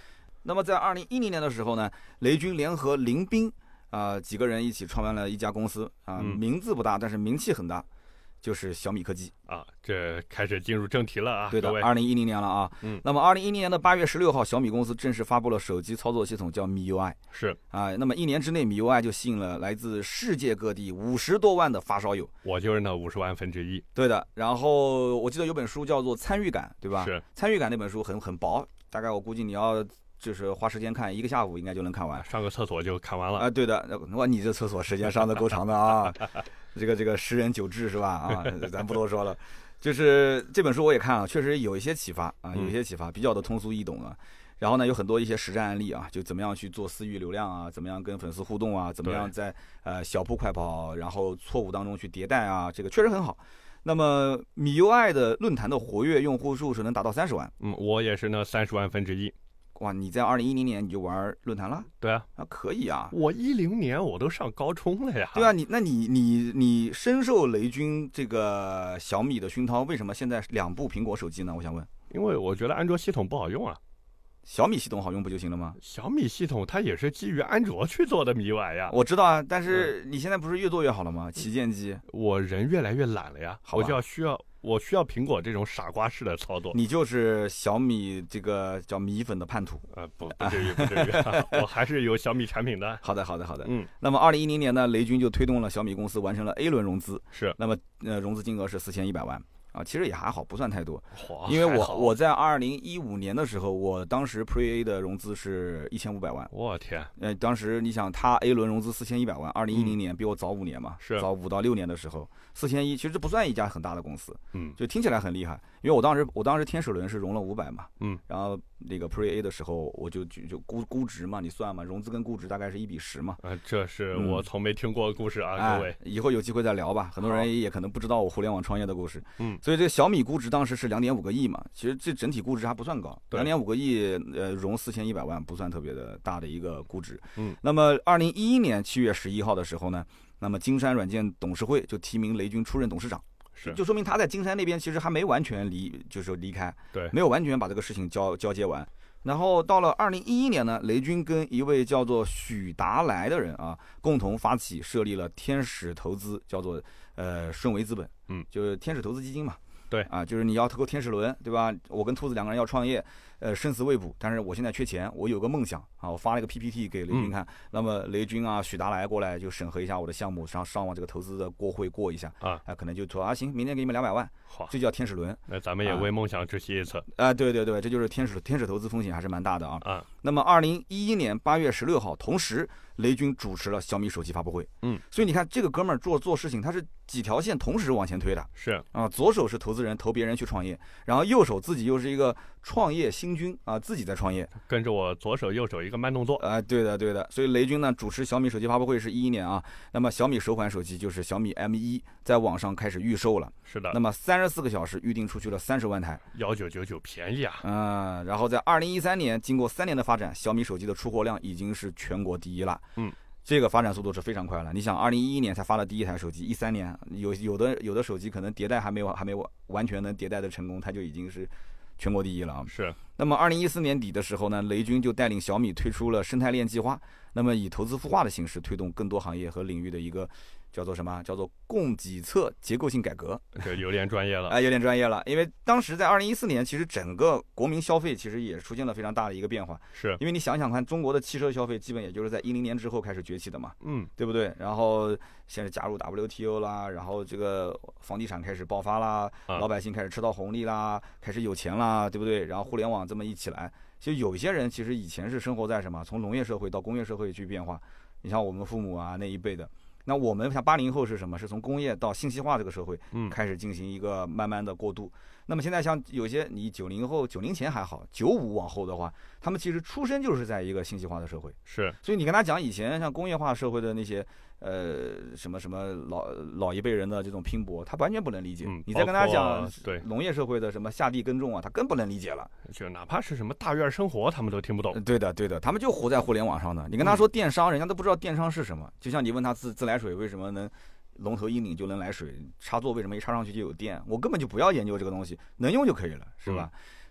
那么在二零一零年的时候呢，雷军联合林斌啊、呃、几个人一起创办了一家公司啊、呃嗯， 名字不大，但是名气很大，就是小米科技啊。这开始进入正题了啊， 对的， 各位。 二零一零年了啊。 嗯， 那么二零一零年的八月十六号，小米公司正式发布了手机操作系统，叫 M I U I。 是啊，那么一年之内 M I U I 就吸引了来自世界各地五十多万的发烧友。 我就是那五十万分之一。 对的，然后我记得有本书叫做《参与感》，对吧？ 是。 参与感那本书很很薄，大概我估计你要就是花时间看一个下午，应该就能看完。 上个厕所就看完了啊，对的，哇，你这厕所时间上的够长的啊！这个这个十人九痔是吧？啊，咱不多说了。就是这本书我也看了，确实有一些启发啊，有一些启发，比较的通俗易懂啊。然后呢，有很多一些实战案例啊，就怎么样去做私域流量啊，怎么样跟粉丝互动啊，怎么样在呃小步快跑，然后错误当中去迭代啊，这个确实很好。那么 M I U I 的论坛的活跃用户数是能达到三十万。 嗯，我也是那三十万分之一。 哇，你在二零一零年你就玩论坛了？ 对啊， 啊，可以啊。 我一零年我都上高中了呀。 对啊，你那你你你深受雷军这个小米的熏陶，为什么现在两部苹果手机呢？我想问。 因为我觉得安卓系统不好用啊。 小米系统好用不就行了吗？ 小米系统它也是基于安卓去做的 M I U I 呀。 我知道啊，但是你现在不是越做越好了吗？旗舰机。 我人越来越懒了呀，我就要需要我需要苹果这种傻瓜式的操作。 你就是小米这个叫米粉的叛徒。 呃，不不至于不至于，我还是有小米产品的。 好的好的好的。 嗯。 那么二零一零年呢，雷军就推动了小米公司完成了 A 轮融资。 是。 那么呃，融资金额是四千一百万。啊，其实也还好，不算太多， 因为我我在二零一五年的时候，我当时 Pre A 的融资是一千五百万。 我天！ 呃，当时你想，他 A 轮融资四千一百万，二零一零年比我早五年嘛， 是早五到六年的时候，四千一，其实这不算一家很大的公司， 嗯， 就听起来很厉害。因为我当时我当时天使轮是融了五百嘛， 嗯， 然后那个 Pre A 的时候，我就就就估估值嘛，你算嘛，融资跟估值大概是一比十嘛。 啊，这是我从没听过的故事啊， 嗯、 各位， 以后有机会再聊吧。很多人也可能不知道我互联网创业的故事， 嗯， 所以这个小米估值当时是两点五个亿嘛，其实这整体估值还不算高，两点五个亿，呃，融四千一百万不算特别的大的一个估值。 嗯， 那么二零一一年七月十一号的时候呢，那么金山软件董事会就提名雷军出任董事长。 是， 就说明他在金山那边其实还没完全离，就是离开， 对， 没有完全把这个事情交交接完。然后到了二零一一年呢，雷军跟一位叫做许达来的人啊，共同发起设立了天使投资，叫做呃顺为资本， 嗯， 就是天使投资基金嘛。 对啊，就是你要投个天使轮，对吧？我跟兔子两个人要创业，呃，生死未卜，但是我现在缺钱，我有个梦想啊，我发了一个 P P T 给雷军看，嗯、那么雷军啊、许达来过来就审核一下我的项目，然后上网这个投资的国会过一下啊， 啊，可能就说啊，行，明天给你们两百万， 好， 这叫天使轮。 那咱们也为梦想窒息一次啊，对对对，这就是天使天使投资风险还是蛮大的啊。 啊， 那么二零一一年八月十六号，同时雷军主持了小米手机发布会， 嗯， 所以你看这个哥们儿做做事情，他是几条线同时往前推的， 是啊，左手是投资人投别人去创业，然后右手自己又是一个创业新军啊，自己在创业， 跟着我左手右手一个慢动作啊，对的对的，所以雷军呢主持小米手机发布会是一一年啊，那么小米首款手机就是小米 M 一，在网上开始预售了， 是的， 那么三十四个小时预定出去了三十万台， 幺九九九便宜啊， 嗯，然后在二零一三年，经过三年的发展，小米手机的出货量已经是全国第一了， 嗯。 这个发展速度是非常快了。你想，二零一一年才发了第一台手机，一三年有有的有的手机可能迭代还没有还没有完全能迭代的成功，它就已经是全国第一了啊。 是。 那么二零一四年底的时候呢，雷军就带领小米推出了生态链计划，那么以投资孵化的形式推动更多行业和领域的一个叫做什么？叫做供给侧结构性改革。 这有点专业了。 哎，有点专业了。因为当时在二零一四年，其实整个国民消费其实也出现了非常大的一个变化。 是。 因为你想想看，中国的汽车消费基本也就是在一零年之后开始崛起的嘛。 嗯。 对不对？然后现在加入 W T O 啦，然后这个房地产开始爆发啦， 啊、 老百姓开始吃到红利啦，开始有钱啦，对不对？然后互联网这么一起来，其实有一些人其实以前是生活在什么？从农业社会到工业社会去变化。你像我们父母啊那一辈的。那我们像八零后是什么？是从工业到信息化这个社会，开始进行一个慢慢的过渡。嗯、那么现在像有些你九零后、九零前还好，九五往后的话，他们其实出生就是在一个信息化的社会。 是。所以你跟他讲以前像工业化社会的那些呃什么什么老老一辈人的这种拼搏，他完全不能理解。 嗯、 你再跟他讲对农业社会的什么下地耕种啊，他更不能理解了。 就哪怕是什么大院生活，他们都听不懂。 对的，对的，他们就活在互联网上的。你跟他说电商，嗯、人家都不知道电商是什么。就像你问他自自来水为什么能龙头一拧就能来水，插座为什么一插上去就有电？我根本就不要研究这个东西，能用就可以了，是吧？嗯、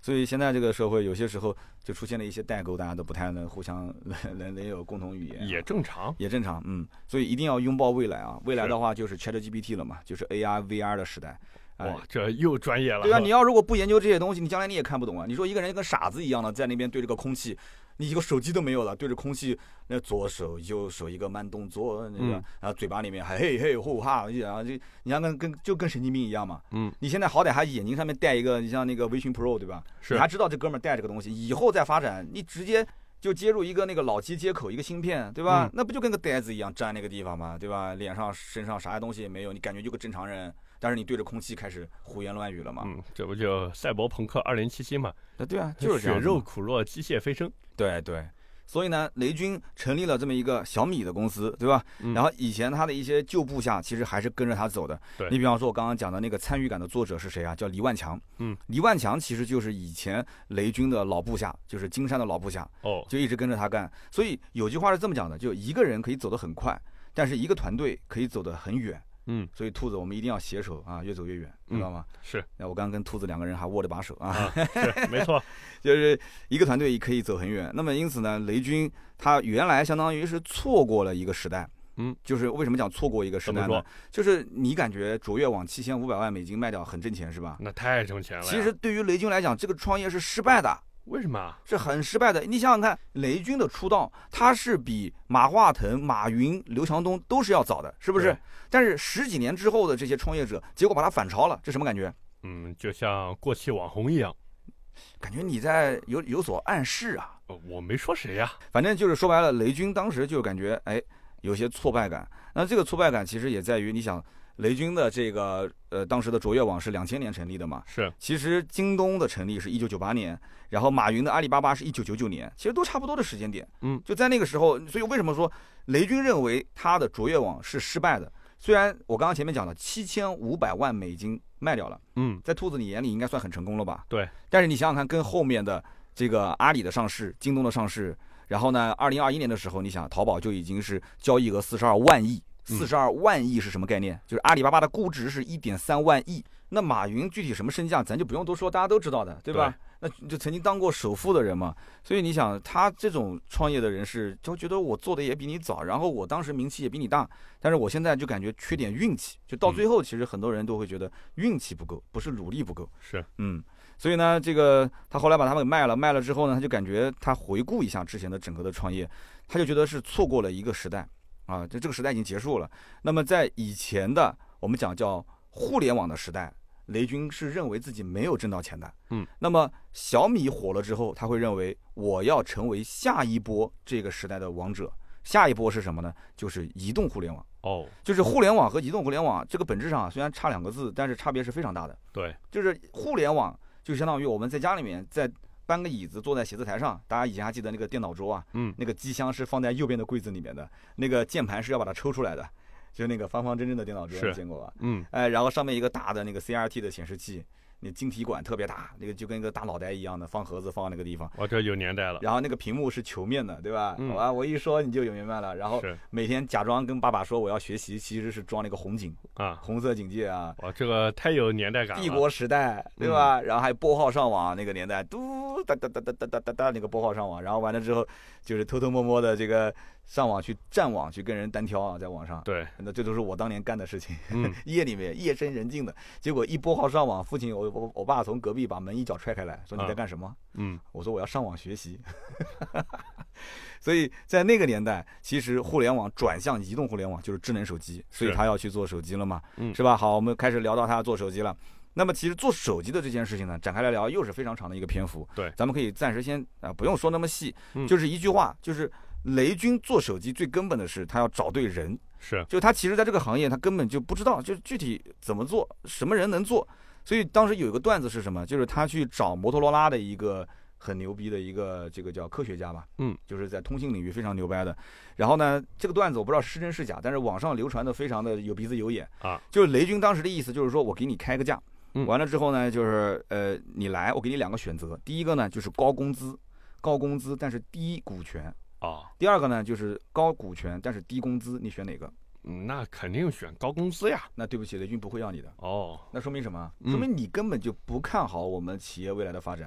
所以现在这个社会有些时候就出现了一些代沟，大家都不太能互相能能能有共同语言， 也正常， 也正常，嗯，所以一定要拥抱未来啊！未来的话就是 ChatGPT 了嘛，就是 A R、V R 的时代。 哇，这又专业了。 对啊，你要如果不研究这些东西，你将来你也看不懂啊。你说一个人跟傻子一样的在那边对着个空气，你一个手机都没有了，对着空气，那左手右手一个慢动作，那个， 嗯、 然后嘴巴里面还嘿嘿呼哈，然后就你像跟跟就跟神经病一样嘛。 嗯，你现在好歹还眼睛上面戴一个，你像那个微讯 Pro 对吧？ 是， 你还知道这哥们儿戴这个东西，以后再发展，你直接就接入一个那个老机接口，一个芯片，对吧？嗯、那不就跟个呆子一样站那个地方吗？对吧？脸上身上啥东西也没有，你感觉就个正常人。但是你对着空气开始胡言乱语了嘛？ 嗯，这不就赛博朋克二零七七嘛？ 啊，对啊，就是这样。 血肉苦弱，机械飞升。 对对，所以呢，雷军成立了这么一个小米的公司，对吧？嗯、然后以前他的一些旧部下其实还是跟着他走的。 对， 你比方说我刚刚讲的那个参与感的作者是谁啊？叫黎万强。 嗯， 黎万强其实就是以前雷军的老部下，就是金山的老部下。 哦， 就一直跟着他干。所以有句话是这么讲的：就一个人可以走得很快，但是一个团队可以走得很远。 嗯， 所以兔子我们一定要携手啊，越走越远，知道吗？ 嗯、是。 那我刚刚跟兔子两个人还握着把手啊， 啊是没错， 就是一个团队可以走很远。那么因此呢，雷军他原来相当于是错过了一个时代。 嗯， 就是为什么讲错过一个时代呢？就是你感觉卓越网七千五百万美金卖掉很挣钱是吧？ 那太挣钱了。 其实对于雷军来讲，这个创业是失败的。 为什么？ 是很失败的。你想想看，雷军的出道，他是比马化腾、马云、刘强东都是要早的，是不是？但是十几年之后的这些创业者，结果把他反超了，这什么感觉？ 嗯，就像过气网红一样， 感觉你在有有所暗示啊。 我没说谁呀、啊， 反正就是说白了，雷军当时就感觉哎有些挫败感。那这个挫败感其实也在于，你想。雷军的这个呃，当时的卓越网是两千年成立的嘛？ 是。 其实京东的成立是一九九八年，然后马云的阿里巴巴是一九九九年，其实都差不多的时间点。 嗯， 就在那个时候，所以为什么说雷军认为他的卓越网是失败的？虽然我刚刚前面讲了七千五百万美金卖掉了， 嗯， 在兔子你眼里应该算很成功了吧？ 对。 但是你想想看，跟后面的这个阿里的上市、京东的上市，然后呢，二零二一年的时候，你想淘宝就已经是交易额四十二万亿。四十二万亿是什么概念？就是阿里巴巴的估值是一点三万亿。那马云具体什么身价，咱就不用多说，大家都知道的，对吧？对，那就曾经当过首富的人嘛。所以你想，他这种创业的人士，就觉得我做的也比你早，然后我当时名气也比你大，但是我现在就感觉缺点运气。就到最后，其实很多人都会觉得运气不够，不是努力不够。 是， 嗯。所以呢，这个他后来把他们给卖了，卖了之后呢，他就感觉他回顾一下之前的整个的创业，他就觉得是错过了一个时代。啊，这这个时代已经结束了。那么在以前的我们讲叫互联网的时代，雷军是认为自己没有挣到钱的。 嗯， 那么小米火了之后，他会认为我要成为下一波这个时代的王者。下一波是什么呢？就是移动互联网。 哦， 就是互联网和移动互联网这个本质上虽然差两个字，但是差别是非常大的。 对， 就是互联网就相当于我们在家里面在。搬个椅子坐在写字台上，大家以前还记得那个电脑桌啊， 嗯， 那个机箱是放在右边的柜子里面的，那个键盘是要把它抽出来的，就那个方方正正的电脑桌，你见过吧？ 嗯， 哎，然后上面一个大的那个 C R T 的显示器，那晶体管特别大，那个就跟一个大脑袋一样的，放盒子放那个地方。 哇，这有年代了。 然后那个屏幕是球面的，对吧？ 嗯， 啊，我一说你就有明白了。然后每天假装跟爸爸说我要学习，其实是装那个红警啊， 红色警戒啊。 哇，这个太有年代感了。 帝国时代，对吧？嗯、然后还有拨号上网那个年代，嘟哒哒哒哒哒哒哒哒那个拨号上网，然后完了之后就是偷偷摸摸的这个上网去占网去跟人单挑啊，在网上。 对， 那这都是我当年干的事情。 嗯、 夜里面夜深人静的，结果一拨号上网，父亲我我我爸从隔壁把门一脚踹开来，说你在干什么？ 嗯， 我说我要上网学习。所以在那个年代，其实互联网转向移动互联网就是智能手机，所以他要去做手机了嘛， 嗯， 是吧？好，我们开始聊到他要做手机了。那么其实做手机的这件事情呢，展开来聊又是非常长的一个篇幅。 对， 咱们可以暂时先啊、呃，不用说那么细， 嗯、 就是一句话，就是雷军做手机最根本的是他要找对人， 是， 就他其实在这个行业他根本就不知道，就具体怎么做，什么人能做。所以当时有一个段子是什么？就是他去找摩托罗拉的一个很牛逼的一个这个叫科学家吧， 嗯， 就是在通信领域非常牛掰的。然后呢，这个段子我不知道是真是假，但是网上流传的非常的有鼻子有眼啊。 就是雷军当时的意思就是说我给你开个价， 嗯， 完了之后呢，就是呃你来，我给你两个选择，第一个呢就是高工资，高工资但是低股权啊， 第二个呢就是高股权但是低工资，你选哪个？ 嗯，那肯定选高工资呀。 那对不起，雷军不会要你的。 哦， 那说明什么？ 嗯、 说明你根本就不看好我们企业未来的发展。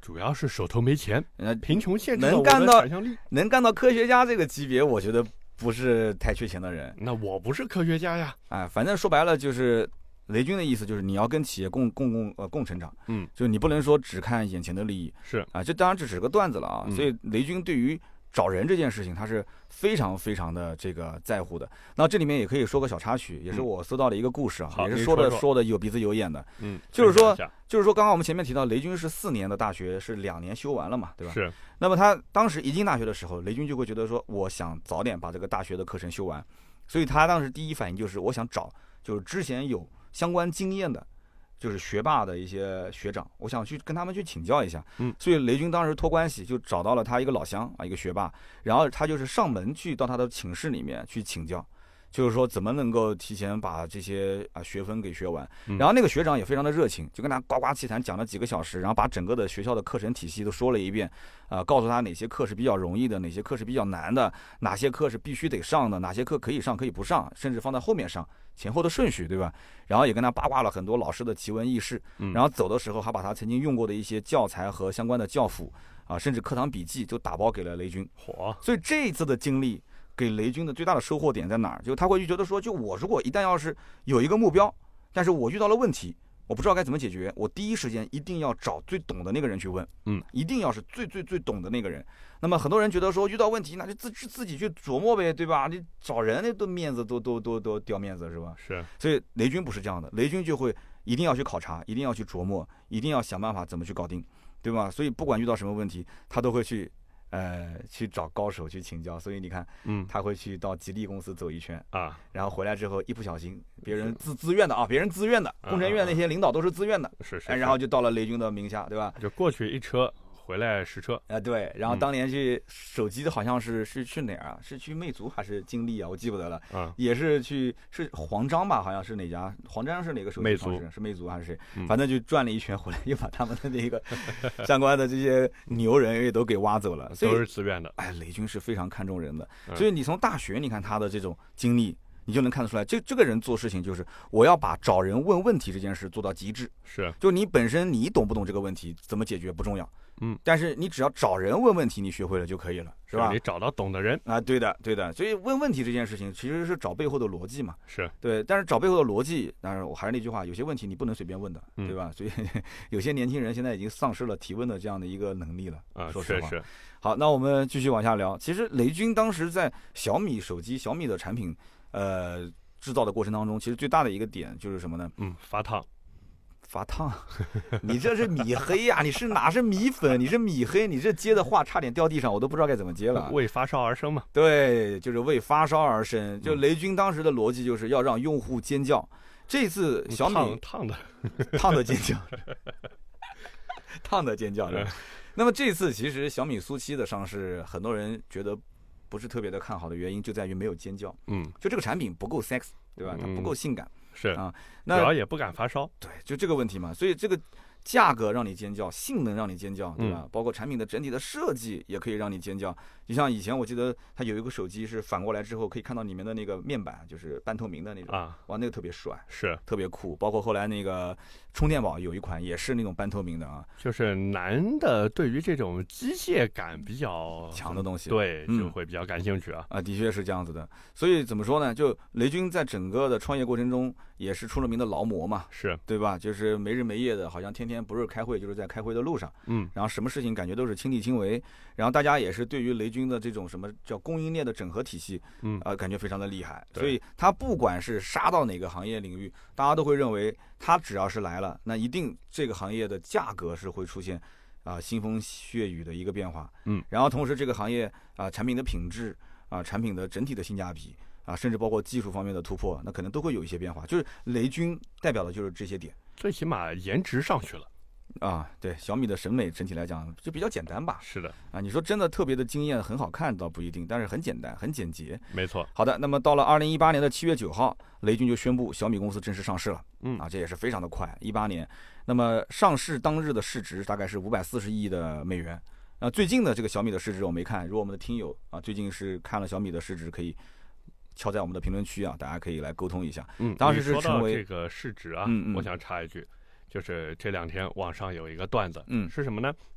主要是手头没钱， 呃， 贫穷限制了我能干到的想象力。 能干到科学家这个级别，我觉得不是太缺钱的人。 那我不是科学家呀。 哎，反正说白了就是雷军的意思，就是你要跟企业共共共呃共成长。 嗯， 就你不能说只看眼前的利益。 是啊，这当然这只是个段子了啊。 嗯、 所以雷军对于找人这件事情，他是非常非常的这个在乎的。那这里面也可以说个小插曲，也是我搜到的一个故事啊， 嗯、 也是说的说说的有鼻子有眼的。 嗯， 就是说就是说，刚刚我们前面提到，雷军是四年的大学是两年修完了嘛，对吧？ 是。 那么他当时一进大学的时候，雷军就会觉得说，我想早点把这个大学的课程修完，所以他当时第一反应就是，我想找就是之前有相关经验的。就是学霸的一些学长，我想去跟他们去请教一下。 嗯， 所以雷军当时托关系就找到了他一个老乡啊，一个学霸，然后他就是上门去到他的寝室里面去请教，就是说怎么能够提前把这些啊学分给学完。 嗯、 然后那个学长也非常的热情，就跟他呱呱气谈讲了几个小时，然后把整个的学校的课程体系都说了一遍，啊、呃，告诉他哪些课是比较容易的，哪些课是比较难的，哪些课是必须得上的，哪些课可以上可以不上，甚至放在后面上。前后的顺序，对吧？然后也跟他八卦了很多老师的奇闻异事，然后走的时候还把他曾经用过的一些教材和相关的教辅啊，甚至课堂笔记都打包给了雷军。 火！ 所以这一次的经历给雷军的最大的收获点在哪儿？就他会觉得说，就我如果一旦要是有一个目标，但是我遇到了问题，我不知道该怎么解决，我第一时间一定要找最懂的那个人去问， 嗯， 一定要是最最最懂的那个人。那么很多人觉得说遇到问题那就自自己去琢磨呗，对吧？你找人那都面子都都都都掉面子是吧？ 是。 所以雷军不是这样的，雷军就会一定要去考察，一定要去琢磨，一定要想办法怎么去搞定，对吧？所以不管遇到什么问题，他都会去。呃，去找高手去请教，所以你看， 嗯， 他会去到吉利公司走一圈啊， 然后回来之后一不小心，别人自自愿的啊，别人自愿的，工程院那些领导都是自愿的， 是是， 哎，然后就到了雷军的名下，对吧？ 就过去一车，回来十车， 啊，对，然后当年去手机好像是是去哪儿啊？是去魅族还是金立啊？我记不得了， 啊， 也是去是黄章吧？好像是哪家？黄章是哪个手机厂商？是魅族还是谁？反正就转了一圈回来，又把他们的那个相关的这些牛人也都给挖走了， 都是自愿的。 哎，雷军是非常看重人的，所以你从大学你看他的这种经历。你就能看得出来，这这个人做事情就是我要把找人问问题这件事做到极致。 是， 就你本身你懂不懂这个问题，怎么解决不重要， 嗯， 但是你只要找人问问题，你学会了就可以了，是吧？ 你找到懂的人啊，对的，对的。所以问问题这件事情其实是找背后的逻辑嘛， 是对。但是找背后的逻辑，当然我还是那句话，有些问题你不能随便问的， 嗯、 对吧？所以有些年轻人现在已经丧失了提问的这样的一个能力了啊。 说实话。 是是。 好，那我们继续往下聊。其实雷军当时在小米手机、小米的产品，呃。制造的过程当中，其实最大的一个点就是什么呢？ 嗯，发烫， 发烫。你这是米黑呀、啊？你是哪是米粉？你是米黑？你这接的话差点掉地上，我都不知道该怎么接了。 为发烧而生嘛？ 对，就是为发烧而生。就雷军当时的逻辑就是要让用户尖叫。这次小米烫烫的烫的尖叫，烫的尖叫。那么这次其实小米苏七的上市，很多人觉得。不是特别的看好的原因就在于没有尖叫， 嗯， 就这个产品不够 sex， 对吧？它不够性感， 嗯、是啊，那主要也不敢发烧， 对，就这个问题嘛。所以这个价格让你尖叫，性能让你尖叫，对吧？ 嗯、 包括产品的整体的设计也可以让你尖叫。就像以前我记得它有一个手机是反过来之后可以看到里面的那个面板，就是半透明的那种啊， 哇，那个特别帅， 是特别酷。包括后来那个充电宝有一款也是那种半透明的啊， 就是男的对于这种机械感比较强的东西， 对， 嗯、 就会比较感兴趣啊。 啊，的确是这样子的。所以怎么说呢？就雷军在整个的创业过程中也是出了名的劳模嘛， 是对吧？就是没日没夜的，好像天天不是开会就是在开会的路上， 嗯， 然后什么事情感觉都是亲力亲为，然后大家也是对于雷军的这种什么叫供应链的整合体系， 嗯， 啊、呃，感觉非常的厉害。所以他不管是杀到哪个行业领域，大家都会认为他只要是来了，那一定这个行业的价格是会出现啊、呃、腥风血雨的一个变化， 嗯， 然后同时这个行业啊、呃、产品的品质啊、呃、产品的整体的性价比啊，甚至包括技术方面的突破，那可能都会有一些变化。就是雷军代表的就是这些点， 最起码颜值上去了。 啊，对，小米的审美整体来讲就比较简单吧。 是的， 啊，你说真的特别的惊艳、很好看倒不一定，但是很简单、很简洁。 没错。 好的，那么到了二零一八年的七月九号，雷军就宣布小米公司正式上市了。 嗯， 啊，这也是非常的快，一八年。那么上市当日的市值大概是五百四十亿的美元。啊，最近的这个小米的市值我没看，如果我们的听友啊最近是看了小米的市值，可以敲在我们的评论区啊，大家可以来沟通一下。 嗯， 当时是成为这个市值啊， 嗯嗯我想插一句。就是这两天网上有一个段子， 嗯， 是什么呢？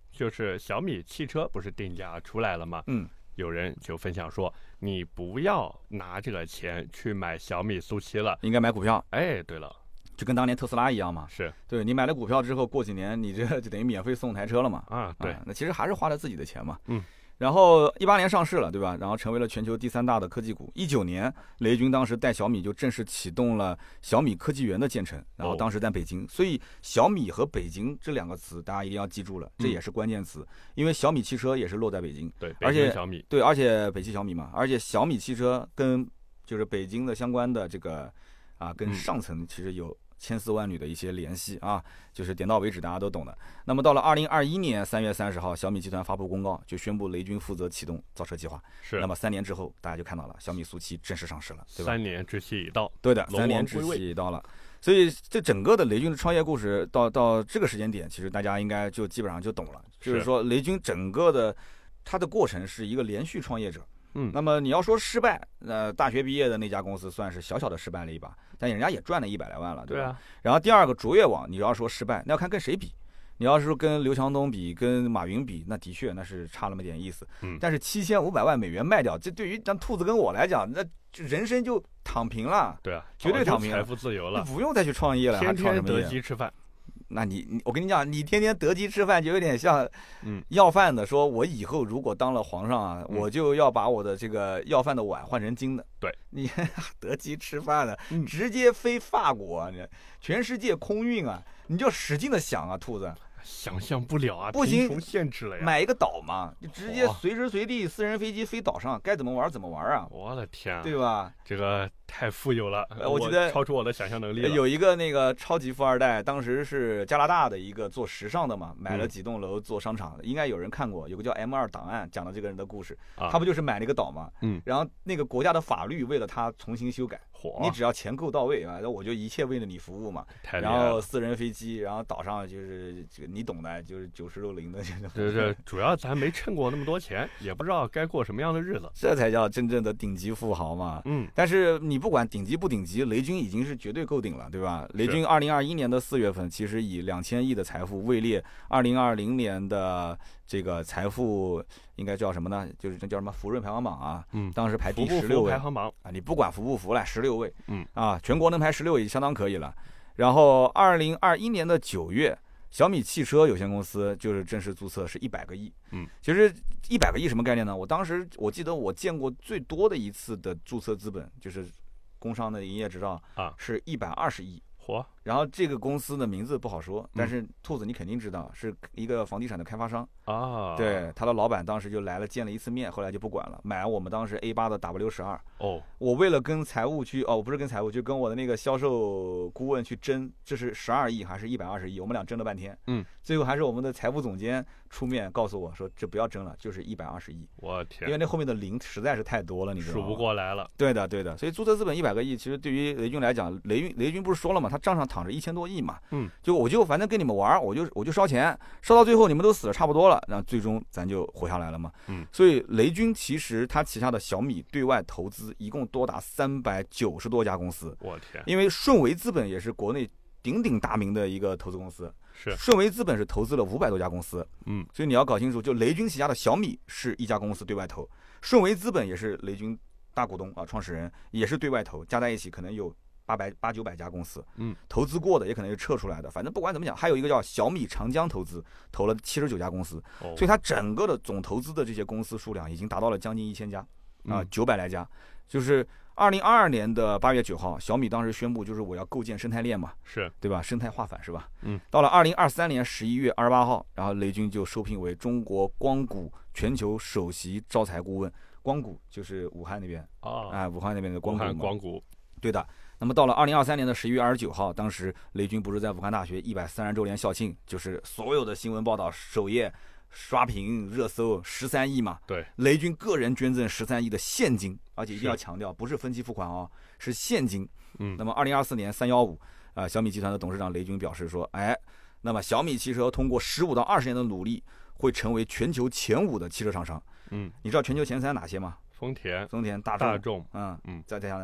就是小米汽车不是定价出来了吗？ 嗯， 有人就分享说，你不要拿这个钱去买小米苏七了， 应该买股票。 哎，对了， 就跟当年特斯拉一样嘛。 是， 对，你买了股票之后，过几年你这就等于免费送台车了嘛。 啊，对， 啊，那其实还是花了自己的钱嘛。 嗯。 然后一八年上市了，对吧？然后成为了全球第三大的科技股。一九年，雷军当时带小米就正式启动了小米科技园的建成，然后当时在北京。所以小米和北京这两个词大家一定要记住了，这也是关键词，因为小米汽车也是落在北京。 对， 而且小米对，而且北汽小米嘛，而且小米汽车跟就是北京的相关的这个啊，跟上层其实有千丝万缕的一些联系啊，就是点到为止，大家都懂的。那么到了二零二一年三月三十号，小米集团发布公告，就宣布雷军负责启动造车计划。 是。 那么三年之后，大家就看到了小米苏七正式上市了，对吧？ 三年之期已到。 对的，三年之期已到了。所以这整个的雷军的创业故事到到这个时间点，其实大家应该就基本上就懂了，就是说雷军整个的他的过程是一个连续创业者。 嗯， 那么你要说失败，呃，大学毕业的那家公司算是小小的失败了一把，但人家也赚了一百来万了，对吧？ 对啊。 然后第二个卓越网，你要说失败，那要看跟谁比。你要是跟刘强东比，跟马云比，那的确那是差那么点意思。 嗯。 但是七千五百万美元卖掉，这对于像兔子跟我来讲，那人生就躺平了。 对啊， 绝对躺平了， 财富自由了， 不用再去创业了， 天天得鸡吃饭。 那你你我跟你讲，你天天得鸡吃饭，就有点像， 嗯， 要饭的说，我以后如果当了皇上啊， 嗯、 我就要把我的这个要饭的碗换成金的。 对， 你得鸡吃饭的， 嗯、 直接飞法国，你全世界空运啊，你就使劲的想啊，兔子。 想象不了啊， 不行， 贫穷限制了呀。 买一个岛嘛，就直接随时随地私人飞机飞岛上，该怎么玩怎么玩啊！ 我的天啊， 对吧？ 这个太富有了， 我记得超出我的想象能力了。 有一个那个超级富二代，当时是加拿大的一个做时尚的嘛，买了几栋楼做商场，嗯、应该有人看过，有个叫 M 二档案讲的这个人的故事。 啊、 他不就是买了一个岛嘛？ 嗯， 然后那个国家的法律为了他重新修改。你只要钱够到位啊，那我就一切为了你服务嘛。然后私人飞机，然后岛上就是这个你懂的，就是九十六零的这种。 这这主要咱没趁过那么多钱，也不知道该过什么样的日子。 这才叫真正的顶级富豪嘛。 嗯。 但是你不管顶级不顶级，雷军已经是绝对够顶了，对吧？雷军二零二一年的四月份，其实以两千亿的财富位列二零二零年的这个财富应该叫什么呢？就是这叫什么福润排行榜啊？ 嗯。 当时排第十六位。 排行榜啊，你不管服不服来，十六位。 嗯。 啊，全国能排十六已相当可以了。然后二零二一年的九月，小米汽车有限公司就是正式注册是一百个亿。 嗯。 其实一百个亿什么概念呢？我当时我记得我见过最多的一次的注册资本就是工商的营业执照啊， 是一百二十亿。 嚯！ 然后这个公司的名字不好说，但是兔子你肯定知道，是一个房地产的开发商啊。 对，他的老板当时就来了，见了一次面，后来就不管了，买了我们当时 A 八的 W 十二。 哦， 我为了跟财务去，哦，不是跟财务，就跟我的那个销售顾问去争，这是十二亿还是一百二十亿？我们俩争了半天。 嗯， 最后还是我们的财务总监出面告诉我说，这不要争了，就是一百二十亿。 我天！ 因为那后面的零实在是太多了，你知道吗？ 数不过来了。 对的，对的。所以注册资本一百个亿，其实对于雷军来讲，雷军雷军不是说了吗？他账上躺着一千多亿嘛。 嗯。 就我就反正跟你们玩，我就我就烧钱，烧到最后你们都死了差不多了，然后最终咱就活下来了嘛。 嗯。 所以雷军其实他旗下的小米对外投资一共多达三百九十多家公司。 我天！ 因为顺为资本也是国内鼎鼎大名的一个投资公司。 是。 顺为资本是投资了五百多家公司。 嗯。 所以你要搞清楚，就雷军旗下的小米是一家公司对外投，顺为资本也是雷军大股东啊，创始人也是对外投，加在一起可能有八百八九百家公司， 嗯， 投资过的也可能是撤出来的，反正不管怎么讲，还有一个叫小米长江投资，投了七十九家公司， 哦、 所以它整个的总投资的这些公司数量已经达到了将近一千家，啊，九百来家。就是二零二二年的八月九号，小米当时宣布，就是我要构建生态链嘛， 是对吧？生态化反是吧？ 嗯。 到了二零二三年十一月二十八号，然后雷军就受聘为中国光谷全球首席招财顾问。光谷就是武汉那边啊，哦、 哎，武汉那边的光谷嘛。 光谷， 对的。那么到了二零二三年的十一月二十九号，当时雷军不是在武汉大学一百三十周年校庆，就是所有的新闻报道首页刷屏热搜十三亿嘛。 对， 雷军个人捐赠十三亿的现金，而且一定要强调，不是分期付款哦，是现金。 嗯。 那么二零二四年三幺五，啊，小米集团的董事长雷军表示说，哎，那么小米汽车通过十五到二十年的努力，会成为全球前五的汽车厂商。 嗯。 你知道全球前三哪些吗？ 丰田、 丰田、大众、 大众， 嗯嗯， 再再下来呢？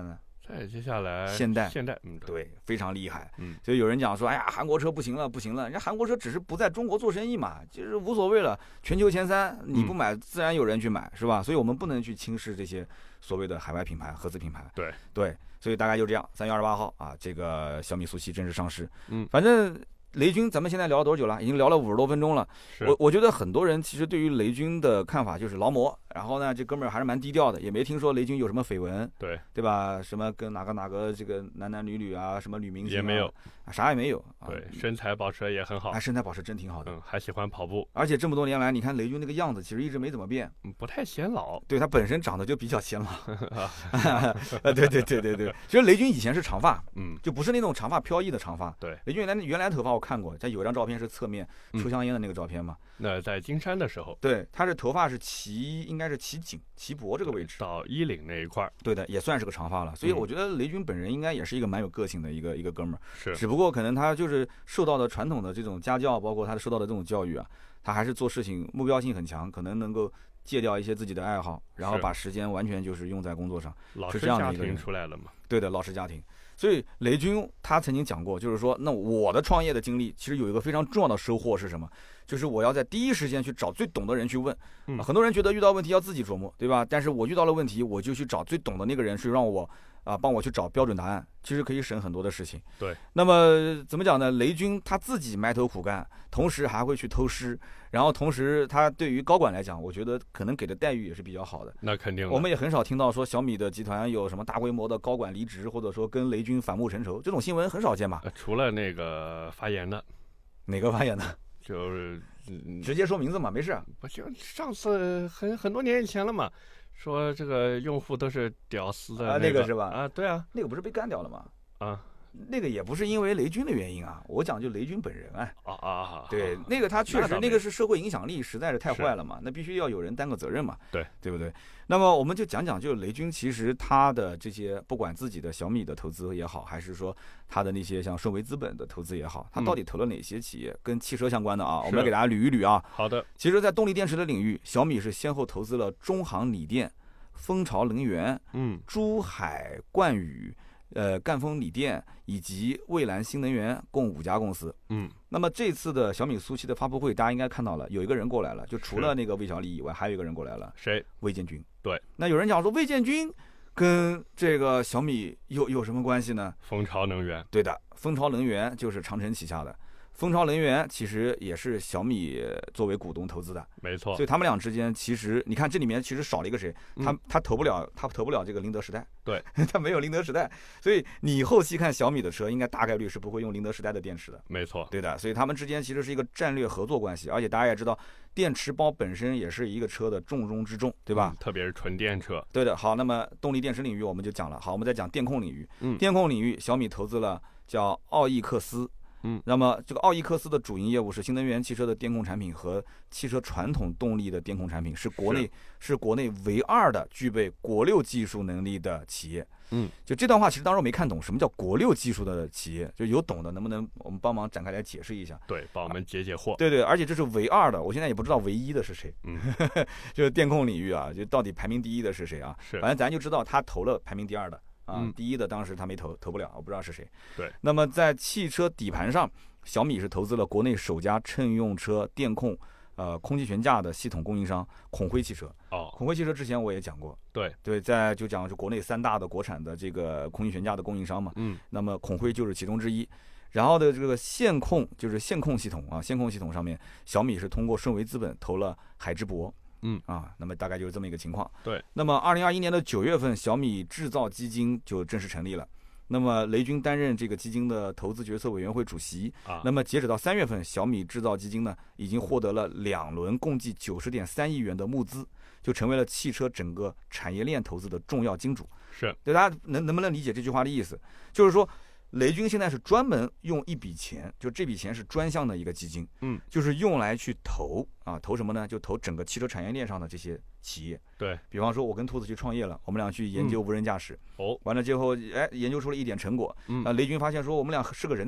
再接下来现代， 现代，嗯， 对，非常厉害。 嗯， 所以有人讲说，哎呀，韩国车不行了，不行了，人家韩国车只是不在中国做生意嘛，就是无所谓了，全球前三，你不买，自然有人去买，是吧？所以我们不能去轻视这些所谓的海外品牌、合资品牌。 对对，所以大概就这样。三月二十八号啊，这个小米速七正式上市。 嗯， 反正雷军，咱们现在聊了多久了？已经聊了五十多分钟了。我我觉得很多人其实对于雷军的看法就是劳模，然后呢，这哥们儿还是蛮低调的，也没听说雷军有什么绯闻， 对对吧？什么跟哪个哪个这个男男女女啊，什么女明星、啊、 也没有， 啥也没有。 对，啊、身材保持也很好， 哎，身材保持真挺好的， 嗯，还喜欢跑步， 而且这么多年来，你看雷军那个样子，其实一直没怎么变， 嗯，不太显老， 对他本身长得就比较显老，啊，对对对对对，其实雷军以前是长发， 嗯， 就不是那种长发飘逸的长发， 对， 雷军原来原来头发我看过，他有一张照片是侧面抽香烟的那个照片嘛， 嗯、那在金山的时候， 对，他是头发是齐，应该是齐颈齐脖这个位置到衣领那一块， 对的，也算是个长发了，所以我觉得雷军本人应该也是一个蛮有个性的一个一个哥们儿， 是， 只不过可能他就是受到的传统的这种家教，包括他受到的这种教育啊，他还是做事情目标性很强，可能能够戒掉一些自己的爱好，然后把时间完全就是用在工作上， 老实是这样家的一个人庭出来了嘛？ 对的，老实家庭。所以雷军他曾经讲过，就是说，那我的创业的经历其实有一个非常重要的收获是什么？就是我要在第一时间去找最懂的人去问。 嗯很多人觉得遇到问题要自己琢磨，对吧？但是我遇到了问题，我就去找最懂的那个人去让我啊帮我去找标准答案，其实可以省很多的事情。 对。 那么怎么讲呢？雷军他自己埋头苦干，同时还会去偷师，然后同时他对于高管来讲，我觉得可能给的待遇也是比较好的。 那肯定。 我们也很少听到说小米的集团有什么大规模的高管离职，或者说跟雷军反目成仇，这种新闻很少见吧？ 呃、除了那个发言的。 哪个发言的？ 就是。嗯、 直接说名字嘛，没事。 不就上次很很多年以前了嘛，说这个用户都是屌丝的、那个、 啊，那个是吧？ 啊，对啊， 那个不是被干掉了吗？ 啊， 那个也不是因为雷军的原因啊，我讲就雷军本人哎。 啊啊， 对，那个他确实那个是社会影响力实在是太坏了嘛，那必须要有人担个责任嘛， 对对不对？那么我们就讲讲，就雷军其实他的这些不管自己的小米的投资也好，还是说他的那些像顺为资本的投资也好，他到底投了哪些企业、嗯、跟汽车相关的啊？我们来给大家捋一捋啊。 好的。 其实，在动力电池的领域，小米是先后投资了中航锂电、蜂巢能源、 嗯、 珠海冠宇。呃，赣锋锂电以及蔚蓝新能源共五家公司。 嗯， 那么这次的小米速七的发布会，大家应该看到了，有一个人过来了，就除了那个魏小李以外，还有一个人过来了。 谁？ 魏建军。 对。 那有人讲说，魏建军跟这个小米有有什么关系呢？ 蜂巢能源。 对的，蜂巢能源就是长城旗下的。蜂巢能源其实也是小米作为股东投资的， 没错。 所以他们俩之间其实，你看这里面其实少了一个谁？他、嗯、他投不了，他投不了这个宁德时代。 对， 他没有宁德时代，所以你后期看小米的车，应该大概率是不会用宁德时代的电池的。 没错， 对的。所以他们之间其实是一个战略合作关系，而且大家也知道，电池包本身也是一个车的重中之重，对吧？ 嗯、特别是纯电车。 对的。好，那么动力电池领域我们就讲了。好，我们再讲电控领域。 嗯， 电控领域，小米投资了叫奥易克斯。 嗯， 那么这个奥易克斯的主营业务是新能源汽车的电控产品和汽车传统动力的电控产品，是国内是国内唯二的具备国六技术能力的企业。 嗯， 就这段话其实当时我没看懂，什么叫国六技术的企业？就有懂的能不能我们帮忙展开来解释一下？ 对，帮我们解解惑。 啊、对对，而且这是唯二的，我现在也不知道唯一的是谁。 嗯， 就是电控领域啊，就到底排名第一的是谁啊？ 是， 反正咱就知道他投了排名第二的。啊、 嗯， 第一的当时他没投，投不了，我不知道是谁。 对， 那么在汽车底盘上，小米是投资了国内首家乘用车电控，呃，空气悬架的系统供应商孔辉汽车。 哦， 孔辉汽车之前我也讲过。 对对，在就讲就国内三大的国产的这个空气悬架的供应商嘛。 嗯， 那么孔辉就是其中之一。然后的这个线控就是线控系统啊，线控系统上面，小米是通过顺为资本投了海之博。 嗯啊，那么大概就是这么一个情况。 对， 那么二零二一年的九月份，小米制造基金就正式成立了。那么雷军担任这个基金的投资决策委员会主席。 啊， 那么截止到三月份，小米制造基金呢已经获得了两轮共计九十点三亿元的募资，就成为了汽车整个产业链投资的重要金主。 是， 对，大家能能不能理解这句话的意思？就是说，雷军现在是专门用一笔钱，就这笔钱是专项的一个基金， 嗯， 就是用来去投啊，投什么呢？就投整个汽车产业链上的这些企业。 对， 比方说，我跟兔子去创业了，我们俩去研究无人驾驶， 哦、嗯， 完了之后，哎，研究出了一点成果， 嗯， 啊，雷军发现说我们俩是个人才，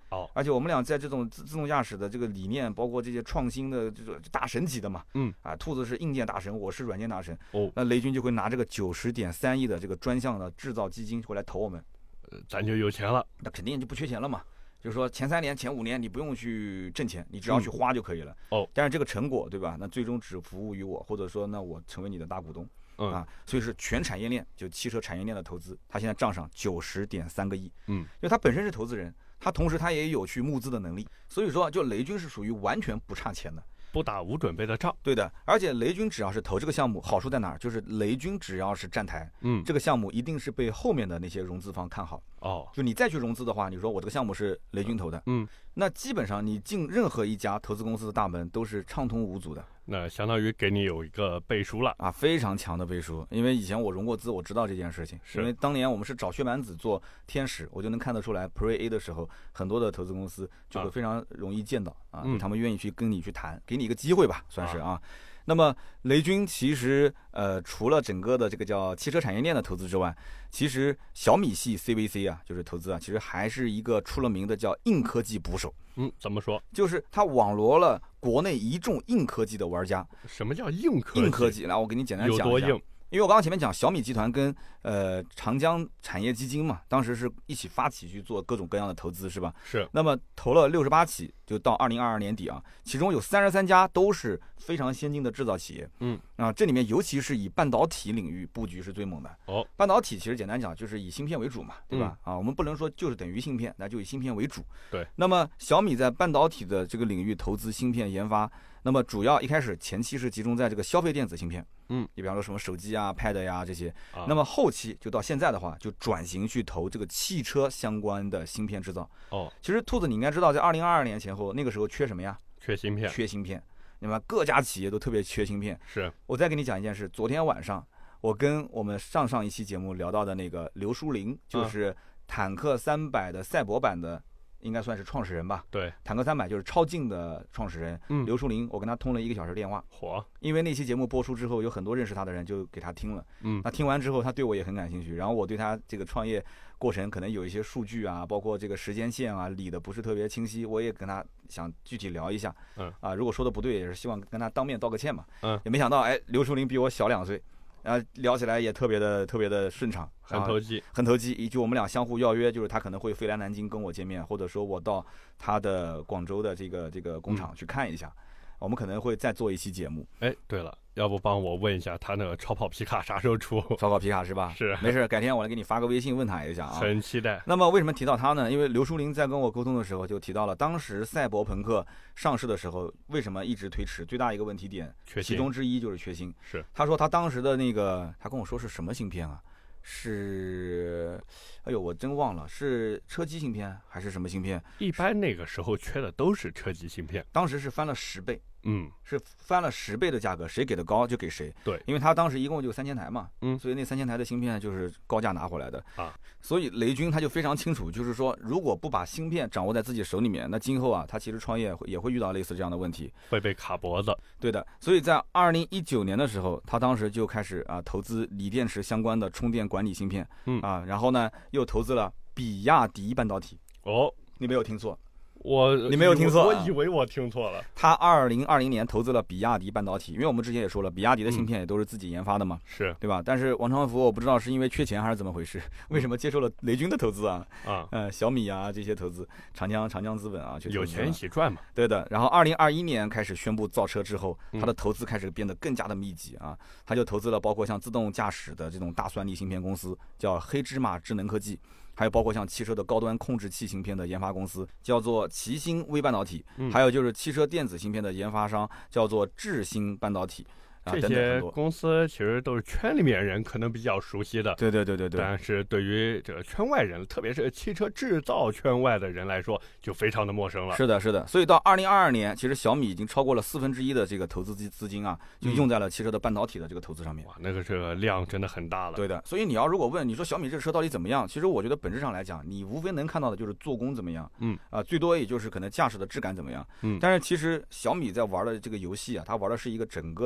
哦， 而且我们俩在这种自自动驾驶的这个理念，包括这些创新的这种大神级的嘛， 嗯， 啊，兔子是硬件大神，我是软件大神， 哦， 那雷军就会拿这个九十点三亿的这个专项的制造基金回来投我们， 呃咱就有钱了， 那肯定就不缺钱了嘛。就是说前三年、前五年你不用去挣钱，你只要去花就可以了。 嗯、哦， 但是这个成果，对吧？那最终只服务于我，或者说那我成为你的大股东。 嗯啊，所以是全产业链，就汽车产业链的投资，他现在账上九十点三个亿。 嗯， 因为他本身是投资人，他同时他也有去募资的能力，所以说就雷军是属于完全不差钱的。 不打无准备的仗， 对的，而且雷军只要是投这个项目，好处在哪儿？就是雷军只要是站台， 嗯， 这个项目一定是被后面的那些融资方看好。 哦， 就你再去融资的话，你说我这个项目是雷军投的， 嗯， 那基本上你进任何一家投资公司的大门都是畅通无阻的。 那相当于给你有一个背书了啊，非常强的背书。因为以前我融过资，我知道这件事情，因为当年我们是找薛蛮子做天使，我就能看得出来 Pre A 的时候，很多的投资公司就会非常容易见到啊， 嗯、 他们愿意去跟你去谈，给你一个机会吧，算是啊。啊那么雷军其实呃除了整个的这个叫汽车产业链的投资之外，其实小米系 C V C 啊，就是投资啊，其实还是一个出了名的叫硬科技捕手。 嗯，怎么说？ 就是它网罗了国内一众硬科技的玩家。 什么叫硬科技？ 硬科技，来我给你简单讲一下。 有多硬？ 因为我刚刚前面讲小米集团跟呃长江产业基金嘛，当时是一起发起去做各种各样的投资，是吧？ 是。 那么投了六十八起，就到二零二二年底啊，其中有三十三家都是非常先进的制造企业。 嗯。 啊，这里面尤其是以半导体领域布局是最猛的。 哦。 半导体其实简单讲就是以芯片为主嘛，对吧？ 嗯、 啊，我们不能说就是等于芯片，那就以芯片为主。 对。 那么小米在半导体的这个领域投资芯片研发。那么主要一开始前期是集中在这个消费电子芯片， 嗯， 你比方说什么手机啊、Pad 呀、啊、这些、 啊。 那么后期就到现在的话，就转型去投这个汽车相关的芯片制造。 哦， 其实兔子你应该知道，在二零二二年前后，那个时候缺什么呀？ 缺芯片。 缺芯片。那么各家企业都特别缺芯片。 是。 我再跟你讲一件事，昨天晚上我跟我们上上一期节目聊到的那个刘书林，就是坦克三百的赛博版的。应该算是创始人吧。 对， 坦克三百就是超竞的创始人， 嗯， 刘书林，我跟他通了一个小时电话， 火， 因为那期节目播出之后，有很多认识他的人就给他听了， 嗯， 那听完之后，他对我也很感兴趣，然后我对他这个创业过程可能有一些数据啊，包括这个时间线啊理的不是特别清晰，我也跟他想具体聊一下， 嗯， 啊，如果说的不对，也是希望跟他当面道个歉嘛， 嗯， 也没想到，哎，刘书林比我小两岁。然后聊起来也特别的特别的顺畅， 很投机， 很投机。就我们俩相互邀约，就是他可能会飞来南京跟我见面，或者说我到他的广州的这个这个工厂去看一下。嗯，我们可能会再做一期节目。 哎，对了，要不帮我问一下他那个超跑皮卡啥时候出？ 超跑皮卡是吧？ 是， 没事，改天我来给你发个微信问他一下啊。 很期待。 那么为什么提到他呢？因为刘书林在跟我沟通的时候就提到了，当时赛博朋克上市的时候为什么一直推迟，最大一个问题点，其中之一就是缺芯。 是， 他说他当时的那个，他跟我说是什么芯片啊？是，哎呦，我真忘了，是车机芯片还是什么芯片？ 一般那个时候缺的都是车机芯片， 当时是翻了十倍。 嗯， 是翻了十倍的价格，谁给的高就给谁。 对， 因为他当时一共就三千台嘛， 嗯， 所以那三千台的芯片就是高价拿回来的啊。 所以雷军他就非常清楚，就是说如果不把芯片掌握在自己手里面，那今后啊，他其实创业也会遇到类似这样的问题， 会被卡脖子。 对的，所以在二零一九年的时候，他当时就开始啊投资锂电池相关的充电管理芯片， 嗯啊，然后呢又投资了比亚迪半导体。 哦， 你没有听错。 我你没有听错、 啊，我以为我听错了。 他二零二零年投资了比亚迪半导体，因为我们之前也说了，比亚迪的芯片也都是自己研发的嘛， 是、嗯、 对吧？但是王传福我不知道是因为缺钱还是怎么回事，为什么接受了雷军的投资啊？ 啊， 呃，小米啊这些投资，长江长江资本啊， 有钱一起赚嘛。 对的。然后二零二一年开始宣布造车之后，他的投资开始变得更加的密集啊，他就投资了包括像自动驾驶的这种大算力芯片公司，叫黑芝麻智能科技。还有包括像汽车的高端控制器芯片的研发公司，叫做奇星微半导体， 嗯、 还有就是汽车电子芯片的研发商，叫做智新半导体。啊、 这些公司其实都是圈里面人可能比较熟悉的， 对对对对对。 但是对于这个圈外人，特别是汽车制造圈外的人来说，就非常的陌生了。 是的，是的。所以到二零二二年，其实小米已经超过了四分之一的这个投资资资金啊，就用在了汽车的半导体的这个投资上面。 哇，那个这个量真的很大了。 对的。所以你要如果问你说小米这个车到底怎么样，其实我觉得本质上来讲，你无非能看到的就是做工怎么样， 嗯啊、呃，最多也就是可能驾驶的质感怎么样， 嗯。 但是其实小米在玩的这个游戏啊，它玩的是一个整个的汽车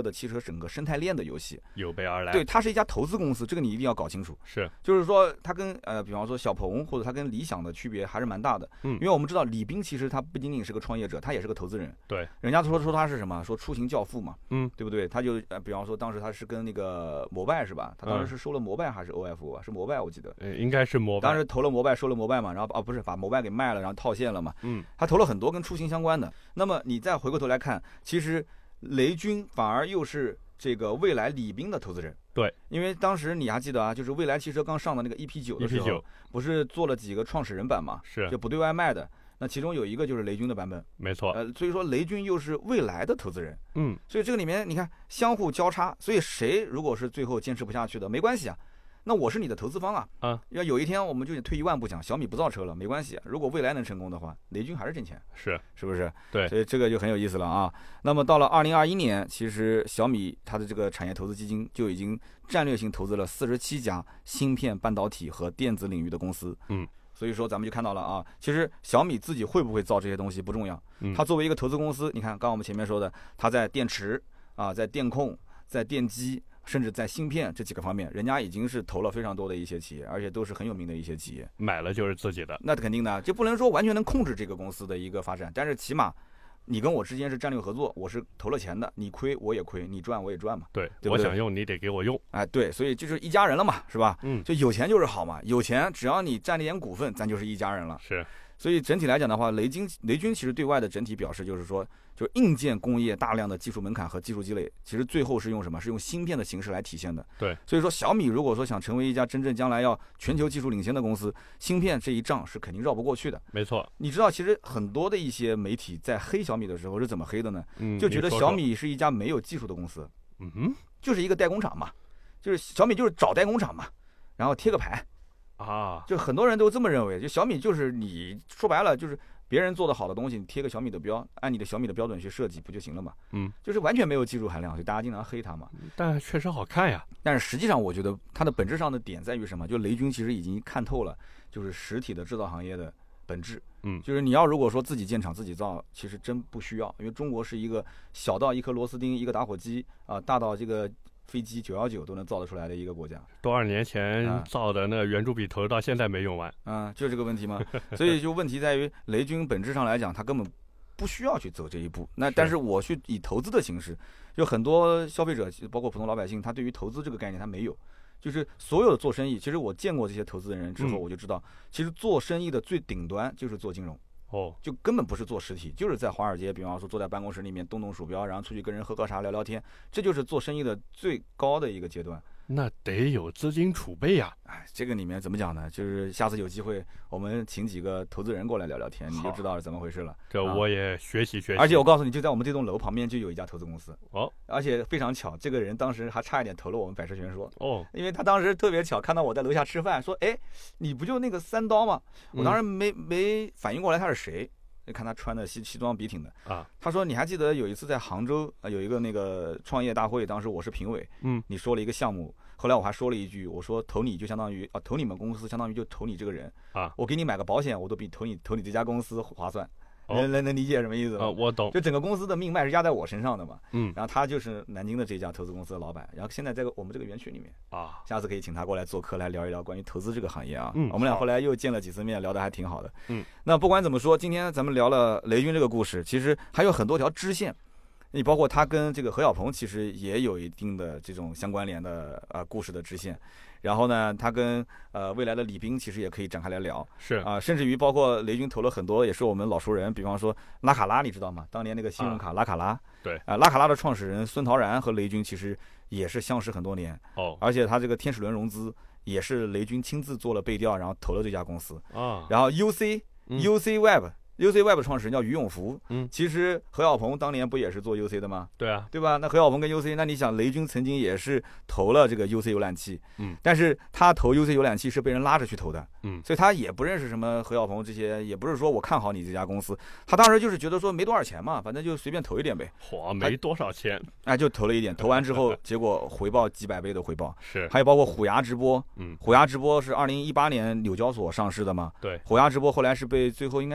整个生态链的游戏， 有备而来。 对，它是一家投资公司，这个你一定要搞清楚。 是， 就是说它跟呃，比方说小鹏或者它跟理想的区别还是蛮大的。 嗯， 因为我们知道李斌其实他不仅仅是个创业者，他也是个投资人。 对， 人家说说他是什么？说出行教父嘛， 嗯， 对不对？他就呃，比方说当时他是跟那个摩拜是吧？他当时是收了摩拜还是 O F O 啊？是摩拜我记得。 呃，应该是摩拜。 当时投了摩拜，收了摩拜嘛，然后啊不是把摩拜给卖了，然后套现了嘛。 嗯， 他投了很多跟出行相关的。那么你再回过头来看，其实雷军反而又是这个蔚来李斌的投资人。 对， 因为当时你还记得啊，就是蔚来汽车刚上的那个 E P 九 的时候，不是做了几个创始人版嘛？ 是， 就不对外卖的。那其中有一个就是雷军的版本， 没错。 呃，所以说雷军又是蔚来的投资人。 嗯， 所以这个里面你看相互交叉，所以谁如果是最后坚持不下去的，没关系啊。那我是你的投资方啊， 啊， 要有一天我们就退一万步讲，小米不造车了，没关系，如果未来能成功的话，雷军还是挣钱， 是是不是？ 对， 所以这个就很有意思了啊。那么到了二零二一年，其实小米它的这个产业投资基金就已经战略性投资了四十七家芯片、半导体和电子领域的公司。 嗯， 所以说咱们就看到了啊，其实小米自己会不会造这些东西不重要， 嗯， 它作为一个投资公司，你看刚刚我们前面说的，它在电池啊，在电控，在电机。甚至在芯片这几个方面，人家已经是投了非常多的一些企业，而且都是很有名的一些企业。 买了就是自己的， 那肯定的，就不能说完全能控制这个公司的一个发展，但是起码你跟我之间是战略合作，我是投了钱的，你亏我也亏，你赚我也赚嘛。 对， 对对我想用你得给我用。 哎，对，所以就是一家人了嘛，是吧？ 嗯， 就有钱就是好嘛，有钱只要你占了点股份，咱就是一家人了。 是。 所以整体来讲的话，雷军雷军其实对外的整体表示就是说，就硬件工业大量的技术门槛和技术积累，其实最后是用什么？是用芯片的形式来体现的。 对， 所以说小米如果说想成为一家真正将来要全球技术领先的公司，芯片这一仗是肯定绕不过去的。 没错， 你知道其实很多的一些媒体在黑小米的时候是怎么黑的呢？ 嗯， 就觉得小米是一家没有技术的公司。 嗯哼， 就是一个代工厂嘛，就是小米就是找代工厂嘛，然后贴个牌。 啊， 就很多人都这么认为，就小米就是你说白了就是别人做的好的东西，你贴个小米的标，按你的小米的标准去设计不就行了嘛？ 嗯， 就是完全没有技术含量，所以大家经常黑它嘛。 但确实好看呀。 但是实际上，我觉得它的本质上的点在于什么？就雷军其实已经看透了，就是实体的制造行业的本质。 嗯， 就是你要如果说自己建厂自己造，其实真不需要，因为中国是一个小到一颗螺丝钉、一个打火机啊，大到这个飞机九一九都能造得出来的一个国家。 多少年前造的那圆珠笔头到现在没用完。 啊、嗯，就这个问题嘛。所以就问题在于雷军本质上来讲，他根本不需要去走这一步。那但是我去以投资的形式，就很多消费者包括普通老百姓，他对于投资这个概念他没有。就是所有的做生意，其实我见过这些投资人之后，我就知道，其实做生意的最顶端就是做金融。 哦， 就根本不是做实体，就是在华尔街，比方说坐在办公室里面动动鼠标，然后出去跟人喝喝茶聊聊天，这就是做生意的最高的一个阶段。 那得有资金储备呀、 啊！哎，这个里面怎么讲呢？就是下次有机会，我们请几个投资人过来聊聊天，你就知道是怎么回事了。 这我也学习学习。 而且我告诉你，就在我们这栋楼旁边就有一家投资公司哦， 而且非常巧，这个人当时还差一点投了我们百世全说哦， 因为他当时特别巧，看到我在楼下吃饭，说：“哎，你不就那个三刀吗？”我当时没、嗯、没反应过来他是谁。就看他穿的西西装笔挺的啊， 他说你还记得有一次在杭州呃有一个那个创业大会，当时我是评委， 嗯， 你说了一个项目，后来我还说了一句，我说投你就相当于啊投你们公司相当于就投你这个人啊， 我给你买个保险我都比投你投你这家公司划算。 哦、 能能能理解什么意思吗？ 啊，我懂。 就整个公司的命脉是压在我身上的嘛。 嗯。 然后他就是南京的这家投资公司的老板，然后现在在我们这个园区里面啊， 下次可以请他过来做客，来聊一聊关于投资这个行业啊。 嗯。 我们俩后来又见了几次面，聊得还挺好的。 嗯。 那不管怎么说，今天咱们聊了雷军这个故事，其实还有很多条支线。你包括他跟这个何小鹏其实也有一定的这种相关联的呃故事的支线，然后呢，他跟呃未来的李斌其实也可以展开来聊， 是啊、呃，甚至于包括雷军投了很多也是我们老熟人，比方说拉卡拉，你知道吗？当年那个信用卡拉卡拉，啊、 对啊、呃，拉卡拉的创始人孙陶然和雷军其实也是相识很多年哦， 而且他这个天使轮融资也是雷军亲自做了背调，然后投了这家公司啊， 然后 U C、嗯、U C Web。U C Web 创始人叫于永福， 嗯， 其实何小鹏当年不也是做 U C 的吗？ 对啊， 对吧？那何小鹏跟 U C， 那你想雷军曾经也是投了这个 U C 浏览器， 嗯， 但是他投 U C 浏览器是被人拉着去投的， 嗯， 所以他也不认识什么何小鹏这些，也不是说我看好你这家公司，他当时就是觉得说没多少钱嘛，反正就随便投一点呗， 嚯，没多少钱， 哎，就投了一点，投完之后结果回报几百倍的回报， 是， 还有包括虎牙直播， 嗯， 虎牙直播是二零一八年纽交所上市的嘛， 对， 虎牙直播后来是被最后应该是百啊。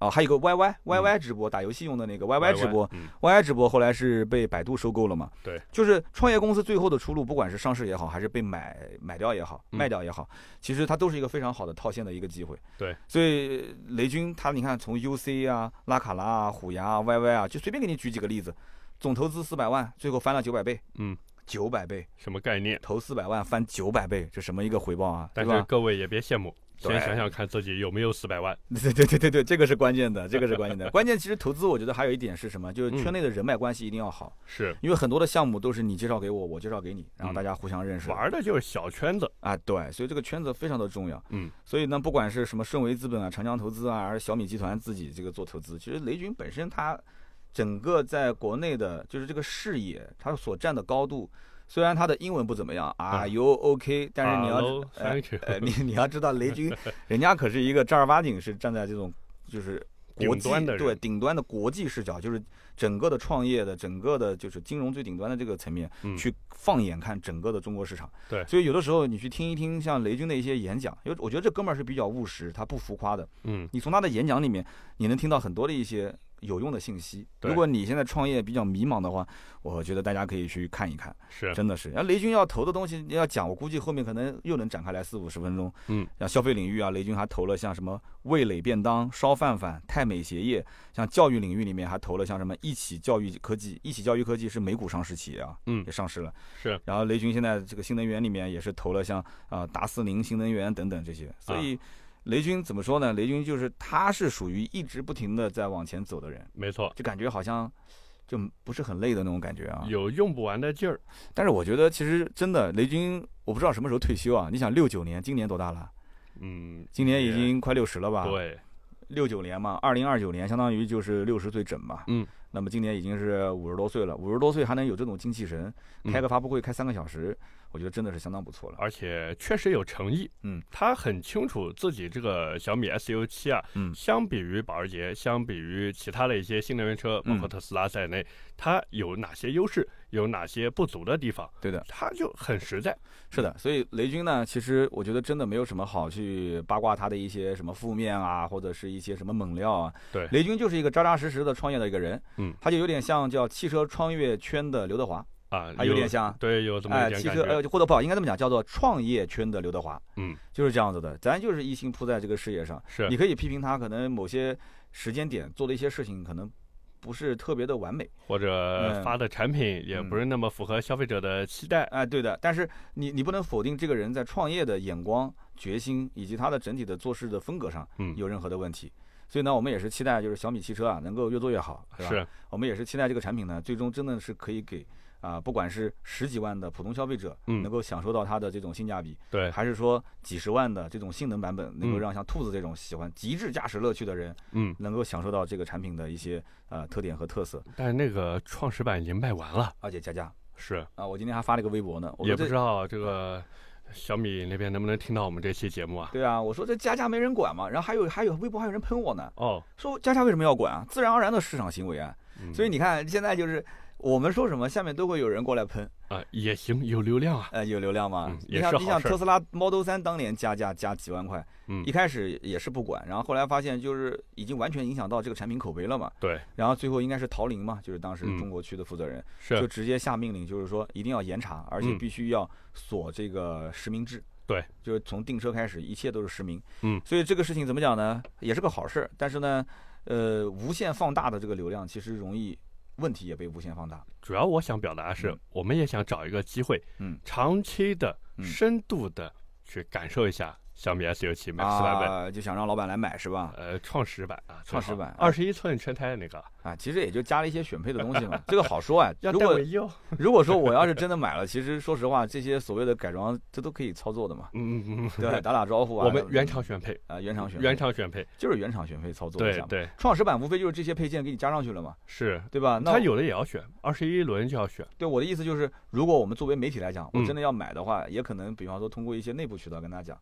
啊，还有个 Y Y Y Y 嗯直播，打游戏用的那个 Y Y 直播嗯 ，Y Y 直播后来是被百度收购了嘛？ 对， 就是创业公司最后的出路，不管是上市也好，还是被买买掉也好， 嗯卖掉也好，其实它都是一个非常好的套现的一个机会。 对， 所以雷军他你看从 U C 啊、拉卡拉啊、虎牙啊、Y Y 啊，就随便给你举几个例子，总投资四百万，最后翻了九百倍， 嗯， 九百倍， 什么概念？ 投四百万翻九百倍，这什么一个回报啊？ 但对吧？ 是各位也别羡慕， 对先想想看自己有没有四百万。 对对对对对，这个是关键的，这个是关键的。关键其实投资，我觉得还有一点是什么？就是圈内的人脉关系一定要好， 是因为很多的项目都是你介绍给我，我介绍给你，然后大家互相认识。 玩的就是小圈子啊，对，所以这个圈子非常的重要。 嗯， 所以呢，不管是什么顺为资本啊、长江投资啊，还是小米集团自己这个做投资，其实雷军本身他整个在国内的，就是这个视野，他所占的高度。虽然他的英文不怎么样啊，有 OK， 但是你要 Hello, 呃 thank you 呃你你要知道雷军，人家可是一个正儿八经是站在这种就是国际顶端的人对顶端的国际视角，就是整个的创业的整个的就是金融最顶端的这个层面、 嗯去放眼看整个的中国市场。 对， 所以有的时候你去听一听像雷军的一些演讲，因为我觉得这哥们儿是比较务实，他不浮夸的。 嗯， 你从他的演讲里面，你能听到很多的一些有用的信息。 对如果你现在创业比较迷茫的话，我觉得大家可以去看一看， 是真的是。然后雷军要投的东西要讲，我估计后面可能又能展开来四五十分钟。 嗯， 像消费领域啊，雷军还投了像什么味蕾便当、烧饭饭、泰美鞋业；像教育领域里面还投了像什么一起教育科技，一起教育科技是美股上市企业啊， 嗯也上市了。 是， 然后雷军现在这个新能源里面也是投了像啊、呃、达斯宁新能源等等这些，所以。雷军怎么说呢？雷军就是他是属于一直不停的在往前走的人， 没错， 就感觉好像就不是很累的那种感觉啊。 有用不完的劲儿。 但是我觉得其实真的，雷军我不知道什么时候退休啊？你想六九年，今年多大了？ 嗯， 今年已经快六十了吧？， 对， 六九年嘛，二零二九年相当于就是六十岁整嘛。 嗯， 那么今年已经是五十多岁了，五十多岁还能有这种精气神，开个发布会开三个小时。我觉得真的是相当不错了， 而且确实有诚意。 嗯， 他很清楚自己这个小米 S U 七啊， 嗯， 相比于保时捷，相比于其他的一些新能源车，包括特斯拉在内，嗯、它有哪些优势，有哪些不足的地方？ 对的， 他就很实在。 是的，所以雷军呢，其实我觉得真的没有什么好去八卦他的一些什么负面啊，或者是一些什么猛料啊。 对， 雷军就是一个扎扎实实的创业的一个人， 嗯， 他就有点像叫汽车创业圈的刘德华。 啊， 还有点像， 对，有这么一点感觉。 哎，汽车呃，或者不好，应该这么讲，叫做创业圈的刘德华。 嗯， 就是这样子的。咱就是一心扑在这个事业上。 是， 你可以批评他，可能某些时间点做的一些事情可能不是特别的完美， 或者发的产品也不是那么符合消费者的期待。 哎、嗯，对的。但是你你不能否定这个人在创业的眼光、决心以及他的整体的做事的风格上有任何的问题。嗯，所以呢，我们也是期待就是小米汽车啊能够越做越好，是吧？ 是。 我们也是期待这个产品呢，最终真的是可以给。啊，不管是十几万的普通消费者，嗯，能够享受到它的这种性价比， 对， 还是说几十万的这种性能版本，能够让像兔子这种喜欢极致驾驶乐趣的人，嗯，能够享受到这个产品的一些呃特点和特色。 但是那个创始版已经卖完了， 而且加价是啊，我今天还发了一个微博呢， 也不知道这个小米那边能不能听到我们这期节目啊？ 对啊，我说这加价没人管嘛，然后还有还有微博还有人喷我呢， 哦， 说加价为什么要管啊？自然而然的市场行为啊， 嗯、 所以你看现在就是。我们说什么，下面都会有人过来喷啊，也行，有流量啊， 呃，有流量嘛。 嗯、 你想，你想特斯拉 Model 三当年加价加几万块， 嗯， 一开始也是不管，然后后来发现就是已经完全影响到这个产品口碑了嘛。 对。 然后最后应该是陶林嘛，就是当时中国区的负责人， 是、 嗯、就直接下命令，就是说一定要严查，而且必须要锁这个实名制。 对， 就是从订车开始，一切都是实名。 嗯， 所以这个事情怎么讲呢？也是个好事，但是呢，呃，无限放大的这个流量其实容易。问题也被无限放大。 主要我想表达的是，嗯、我们也想找一个机会， 嗯， 长期的、深度的去感受一下小米 S U 七 Max 版本、 啊，就想让老板来买是吧？ 呃，创始版啊， 创始版， 二十一寸全胎那个啊，其实也就加了一些选配的东西嘛。这个好说啊， 要如果如果说我要是真的买了，其实说实话，这些所谓的改装，这都可以操作的嘛。 嗯嗯嗯， 对，打打招呼啊。 我们原厂选配啊，原厂选原厂选配就是原厂选配操作一下。对对， 创始版无非就是这些配件给你加上去了嘛， 是对吧？那它有的也要选，二十一轮就要选。 对，我的意思就是，如果我们作为媒体来讲，我真的要买的话，也可能比方说通过一些内部渠道跟他讲，对吧？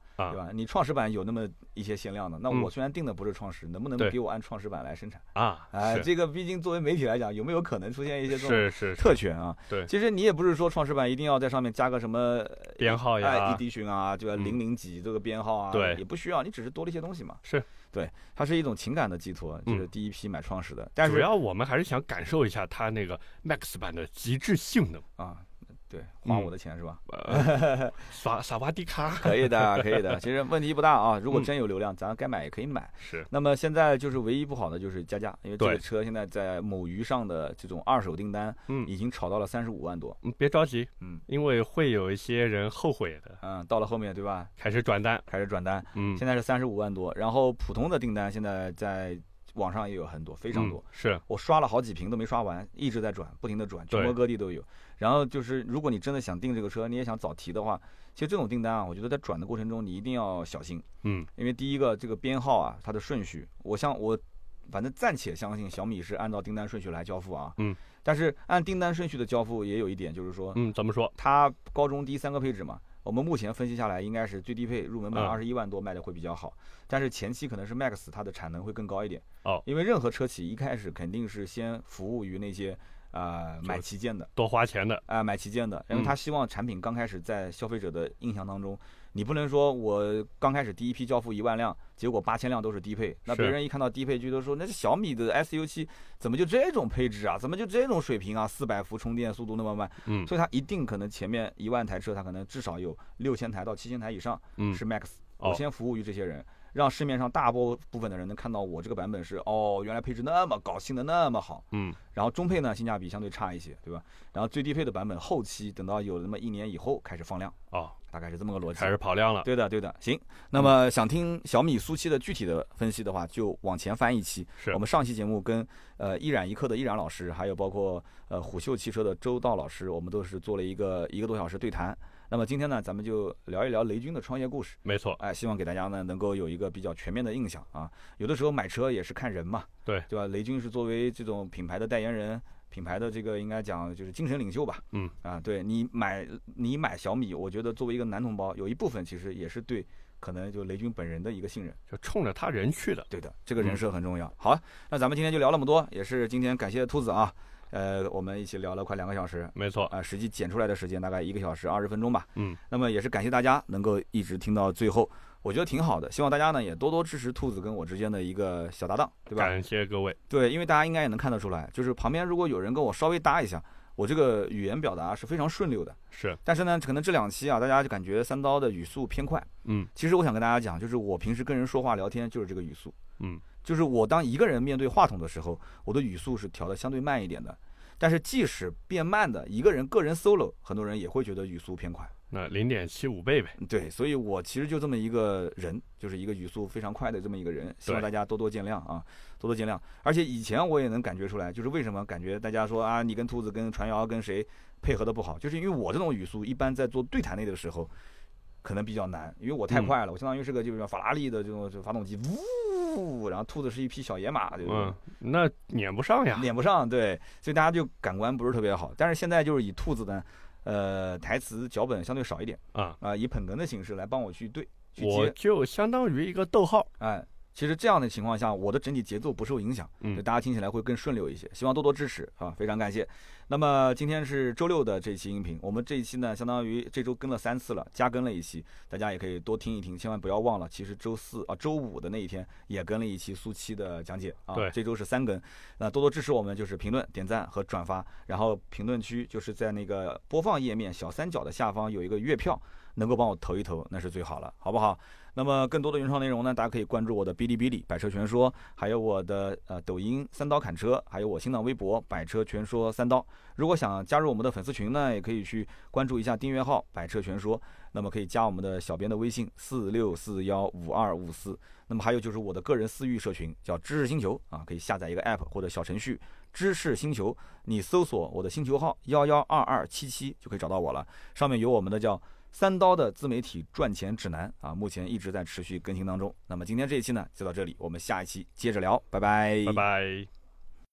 吧？你创始版有那么一些限量的，那嗯我虽然定的不是创始，能不能对给我按创始版来生产？ 啊， 哎， 是这个毕竟作为媒体来讲，有没有可能出现一些这种是是是特权啊？ 对， 其实你也不是说创始版一定要在上面加个什么编号呀哎，edition 啊，对吧？ 嗯零零几这个编号啊， 对也不需要，你只是多了一些东西嘛。 是， 对，它是一种情感的寄托， 嗯就是第一批买创始的，但是主要我们还是想感受一下它那个 Max 版的极致性能。 啊，对，花我的钱是吧？ 呃，萨萨瓦迪卡， 可以的，可以的，其实问题不大啊。如果真有流量，咱该买也可以买。 是， 那么现在就是唯一不好的就是加价，因为这个对车现在在某鱼上的这种二手订单， 嗯已经炒到了三十五万多。 嗯，别着急， 嗯因为会有一些人后悔的， 嗯，到了后面对吧？ 开始转单。 开始转单， 嗯， 现在是三十五万多，然后普通的订单现在在网上也有很多，非常多。 嗯是， 我刷了好几瓶都没刷完，一直在转，不停的转，全国各地都有。然后就是，如果你真的想订这个车，你也想早提的话，其实这种订单啊，我觉得在转的过程中你一定要小心， 嗯因为第一个这个编号啊，它的顺序，我像我反正暂且相信小米是按照订单顺序来交付啊， 嗯， 但是按订单顺序的交付也有一点，就是说， 嗯，怎么说？ 它高中低三个配置嘛。我们目前分析下来，应该是最低配入门版嗯二十一万多卖的会比较好，但是前期可能是 Max 它的产能会更高一点。 哦， 因为任何车企一开始肯定是先服务于那些呃就买旗舰的多花钱的， 啊、呃、买旗舰的，因为他希望产品刚开始在消费者的印象当中，你不能说我刚开始第一批交付一万辆，结果八千辆都是低配，那别人一看到低配就都说那是小米的 S U 七怎么就这种配置啊，怎么就这种水平啊，四百伏充电速度那么慢， 嗯， 所以它一定可能前面一万台车，它可能至少有六千台到七千台以上嗯是 Max，、 哦我先服务于这些人。让市面上大部部分的人能看到我这个版本是哦，原来配置那么高，性能那么好， 嗯， 然后中配呢性价比相对差一些，对吧？然后最低配的版本后期等到有那么一年以后开始放量， 哦， 大概是这么个逻辑。 开始跑量了。 对的，对的。行，那么想听小米苏七的具体的分析的话，就往前翻一期。 是我们上期节目跟呃一染一刻的一染老师，还有包括呃虎嗅汽车的周道老师，我们都是做了一个一个多小时对谈。那么今天呢，咱们就聊一聊雷军的创业故事。 没错， 哎，希望给大家呢能够有一个比较全面的印象啊。有的时候买车也是看人嘛， 对对吧？雷军是作为这种品牌的代言人，品牌的这个应该讲就是精神领袖吧。 嗯啊，对你买你买小米，我觉得作为一个男同胞，有一部分其实也是对可能就雷军本人的一个信任。 就冲着他人去的。 对的，这个人设很重要。好，那咱们今天就聊那么多，也是今天感谢兔子啊。呃，我们一起聊了快两个小时， 没错啊、呃，实际剪出来的时间大概一个小时二十分钟吧。 嗯， 那么也是感谢大家能够一直听到最后，我觉得挺好的。希望大家呢也多多支持兔子跟我之间的一个小搭档，对吧？ 感谢各位。 对，因为大家应该也能看得出来，就是旁边如果有人跟我稍微搭一下，我这个语言表达是非常顺溜的。 是， 但是呢，可能这两期啊，大家就感觉三刀的语速偏快。 嗯， 其实我想跟大家讲，就是我平时跟人说话聊天就是这个语速。 嗯， 就是我当一个人面对话筒的时候，我的语速是调的相对慢一点的。但是即使变慢的一个人个人 solo， 很多人也会觉得语速偏快。 那零点七五倍呗。 对，所以我其实就这么一个人，就是一个语速非常快的这么一个人，希望大家多多见谅啊，多多见谅。而且以前我也能感觉出来，就是为什么感觉大家说啊，你跟兔子、跟传谣、跟谁配合的不好，就是因为我这种语速一般在做对谈类的时候，可能比较难，因为我太快了，嗯、我相当于是个就是法拉利的这种发动机，呜，然后兔子是一匹小野马，对不对？ 嗯，那撵不上呀， 撵不上，对，所以大家就感官不是特别好。但是现在就是以兔子的。呃，台词脚本相对少一点啊啊、呃，以捧哏的形式来帮我去对去接， 我就相当于一个逗号。 哎，其实这样的情况下，我的整体节奏不受影响，嗯，大家听起来会更顺溜一些。希望多多支持啊，非常感谢。那么今天是周六的这一期音频，我们这一期呢，相当于这周更了三次了，加更了一期，大家也可以多听一听，千万不要忘了，其实周四啊、周五的那一天也更了一期苏七的讲解啊， 对， 这周是三更，那多多支持我们，就是评论、点赞和转发，然后评论区就是在那个播放页面小三角的下方有一个月票，能够帮我投一投，那是最好了，好不好？那么更多的原创内容呢，大家可以关注我的哔哩哔哩百车全说，还有我的呃抖音三刀砍车，还有我新浪微博百车全说三刀。如果想加入我们的粉丝群呢，也可以去关注一下订阅号百车全说，那么可以加我们的小编的微信四六四幺五二五四。那么还有就是我的个人私域社群叫知识星球啊，可以下载一个 app 或者小程序知识星球，你搜索我的星球号幺幺二二七七就可以找到我了，上面有我们的叫三刀的自媒体赚钱指南啊，目前一直在持续更新当中。那么今天这一期呢就到这里，我们下一期接着聊，拜拜， 拜拜。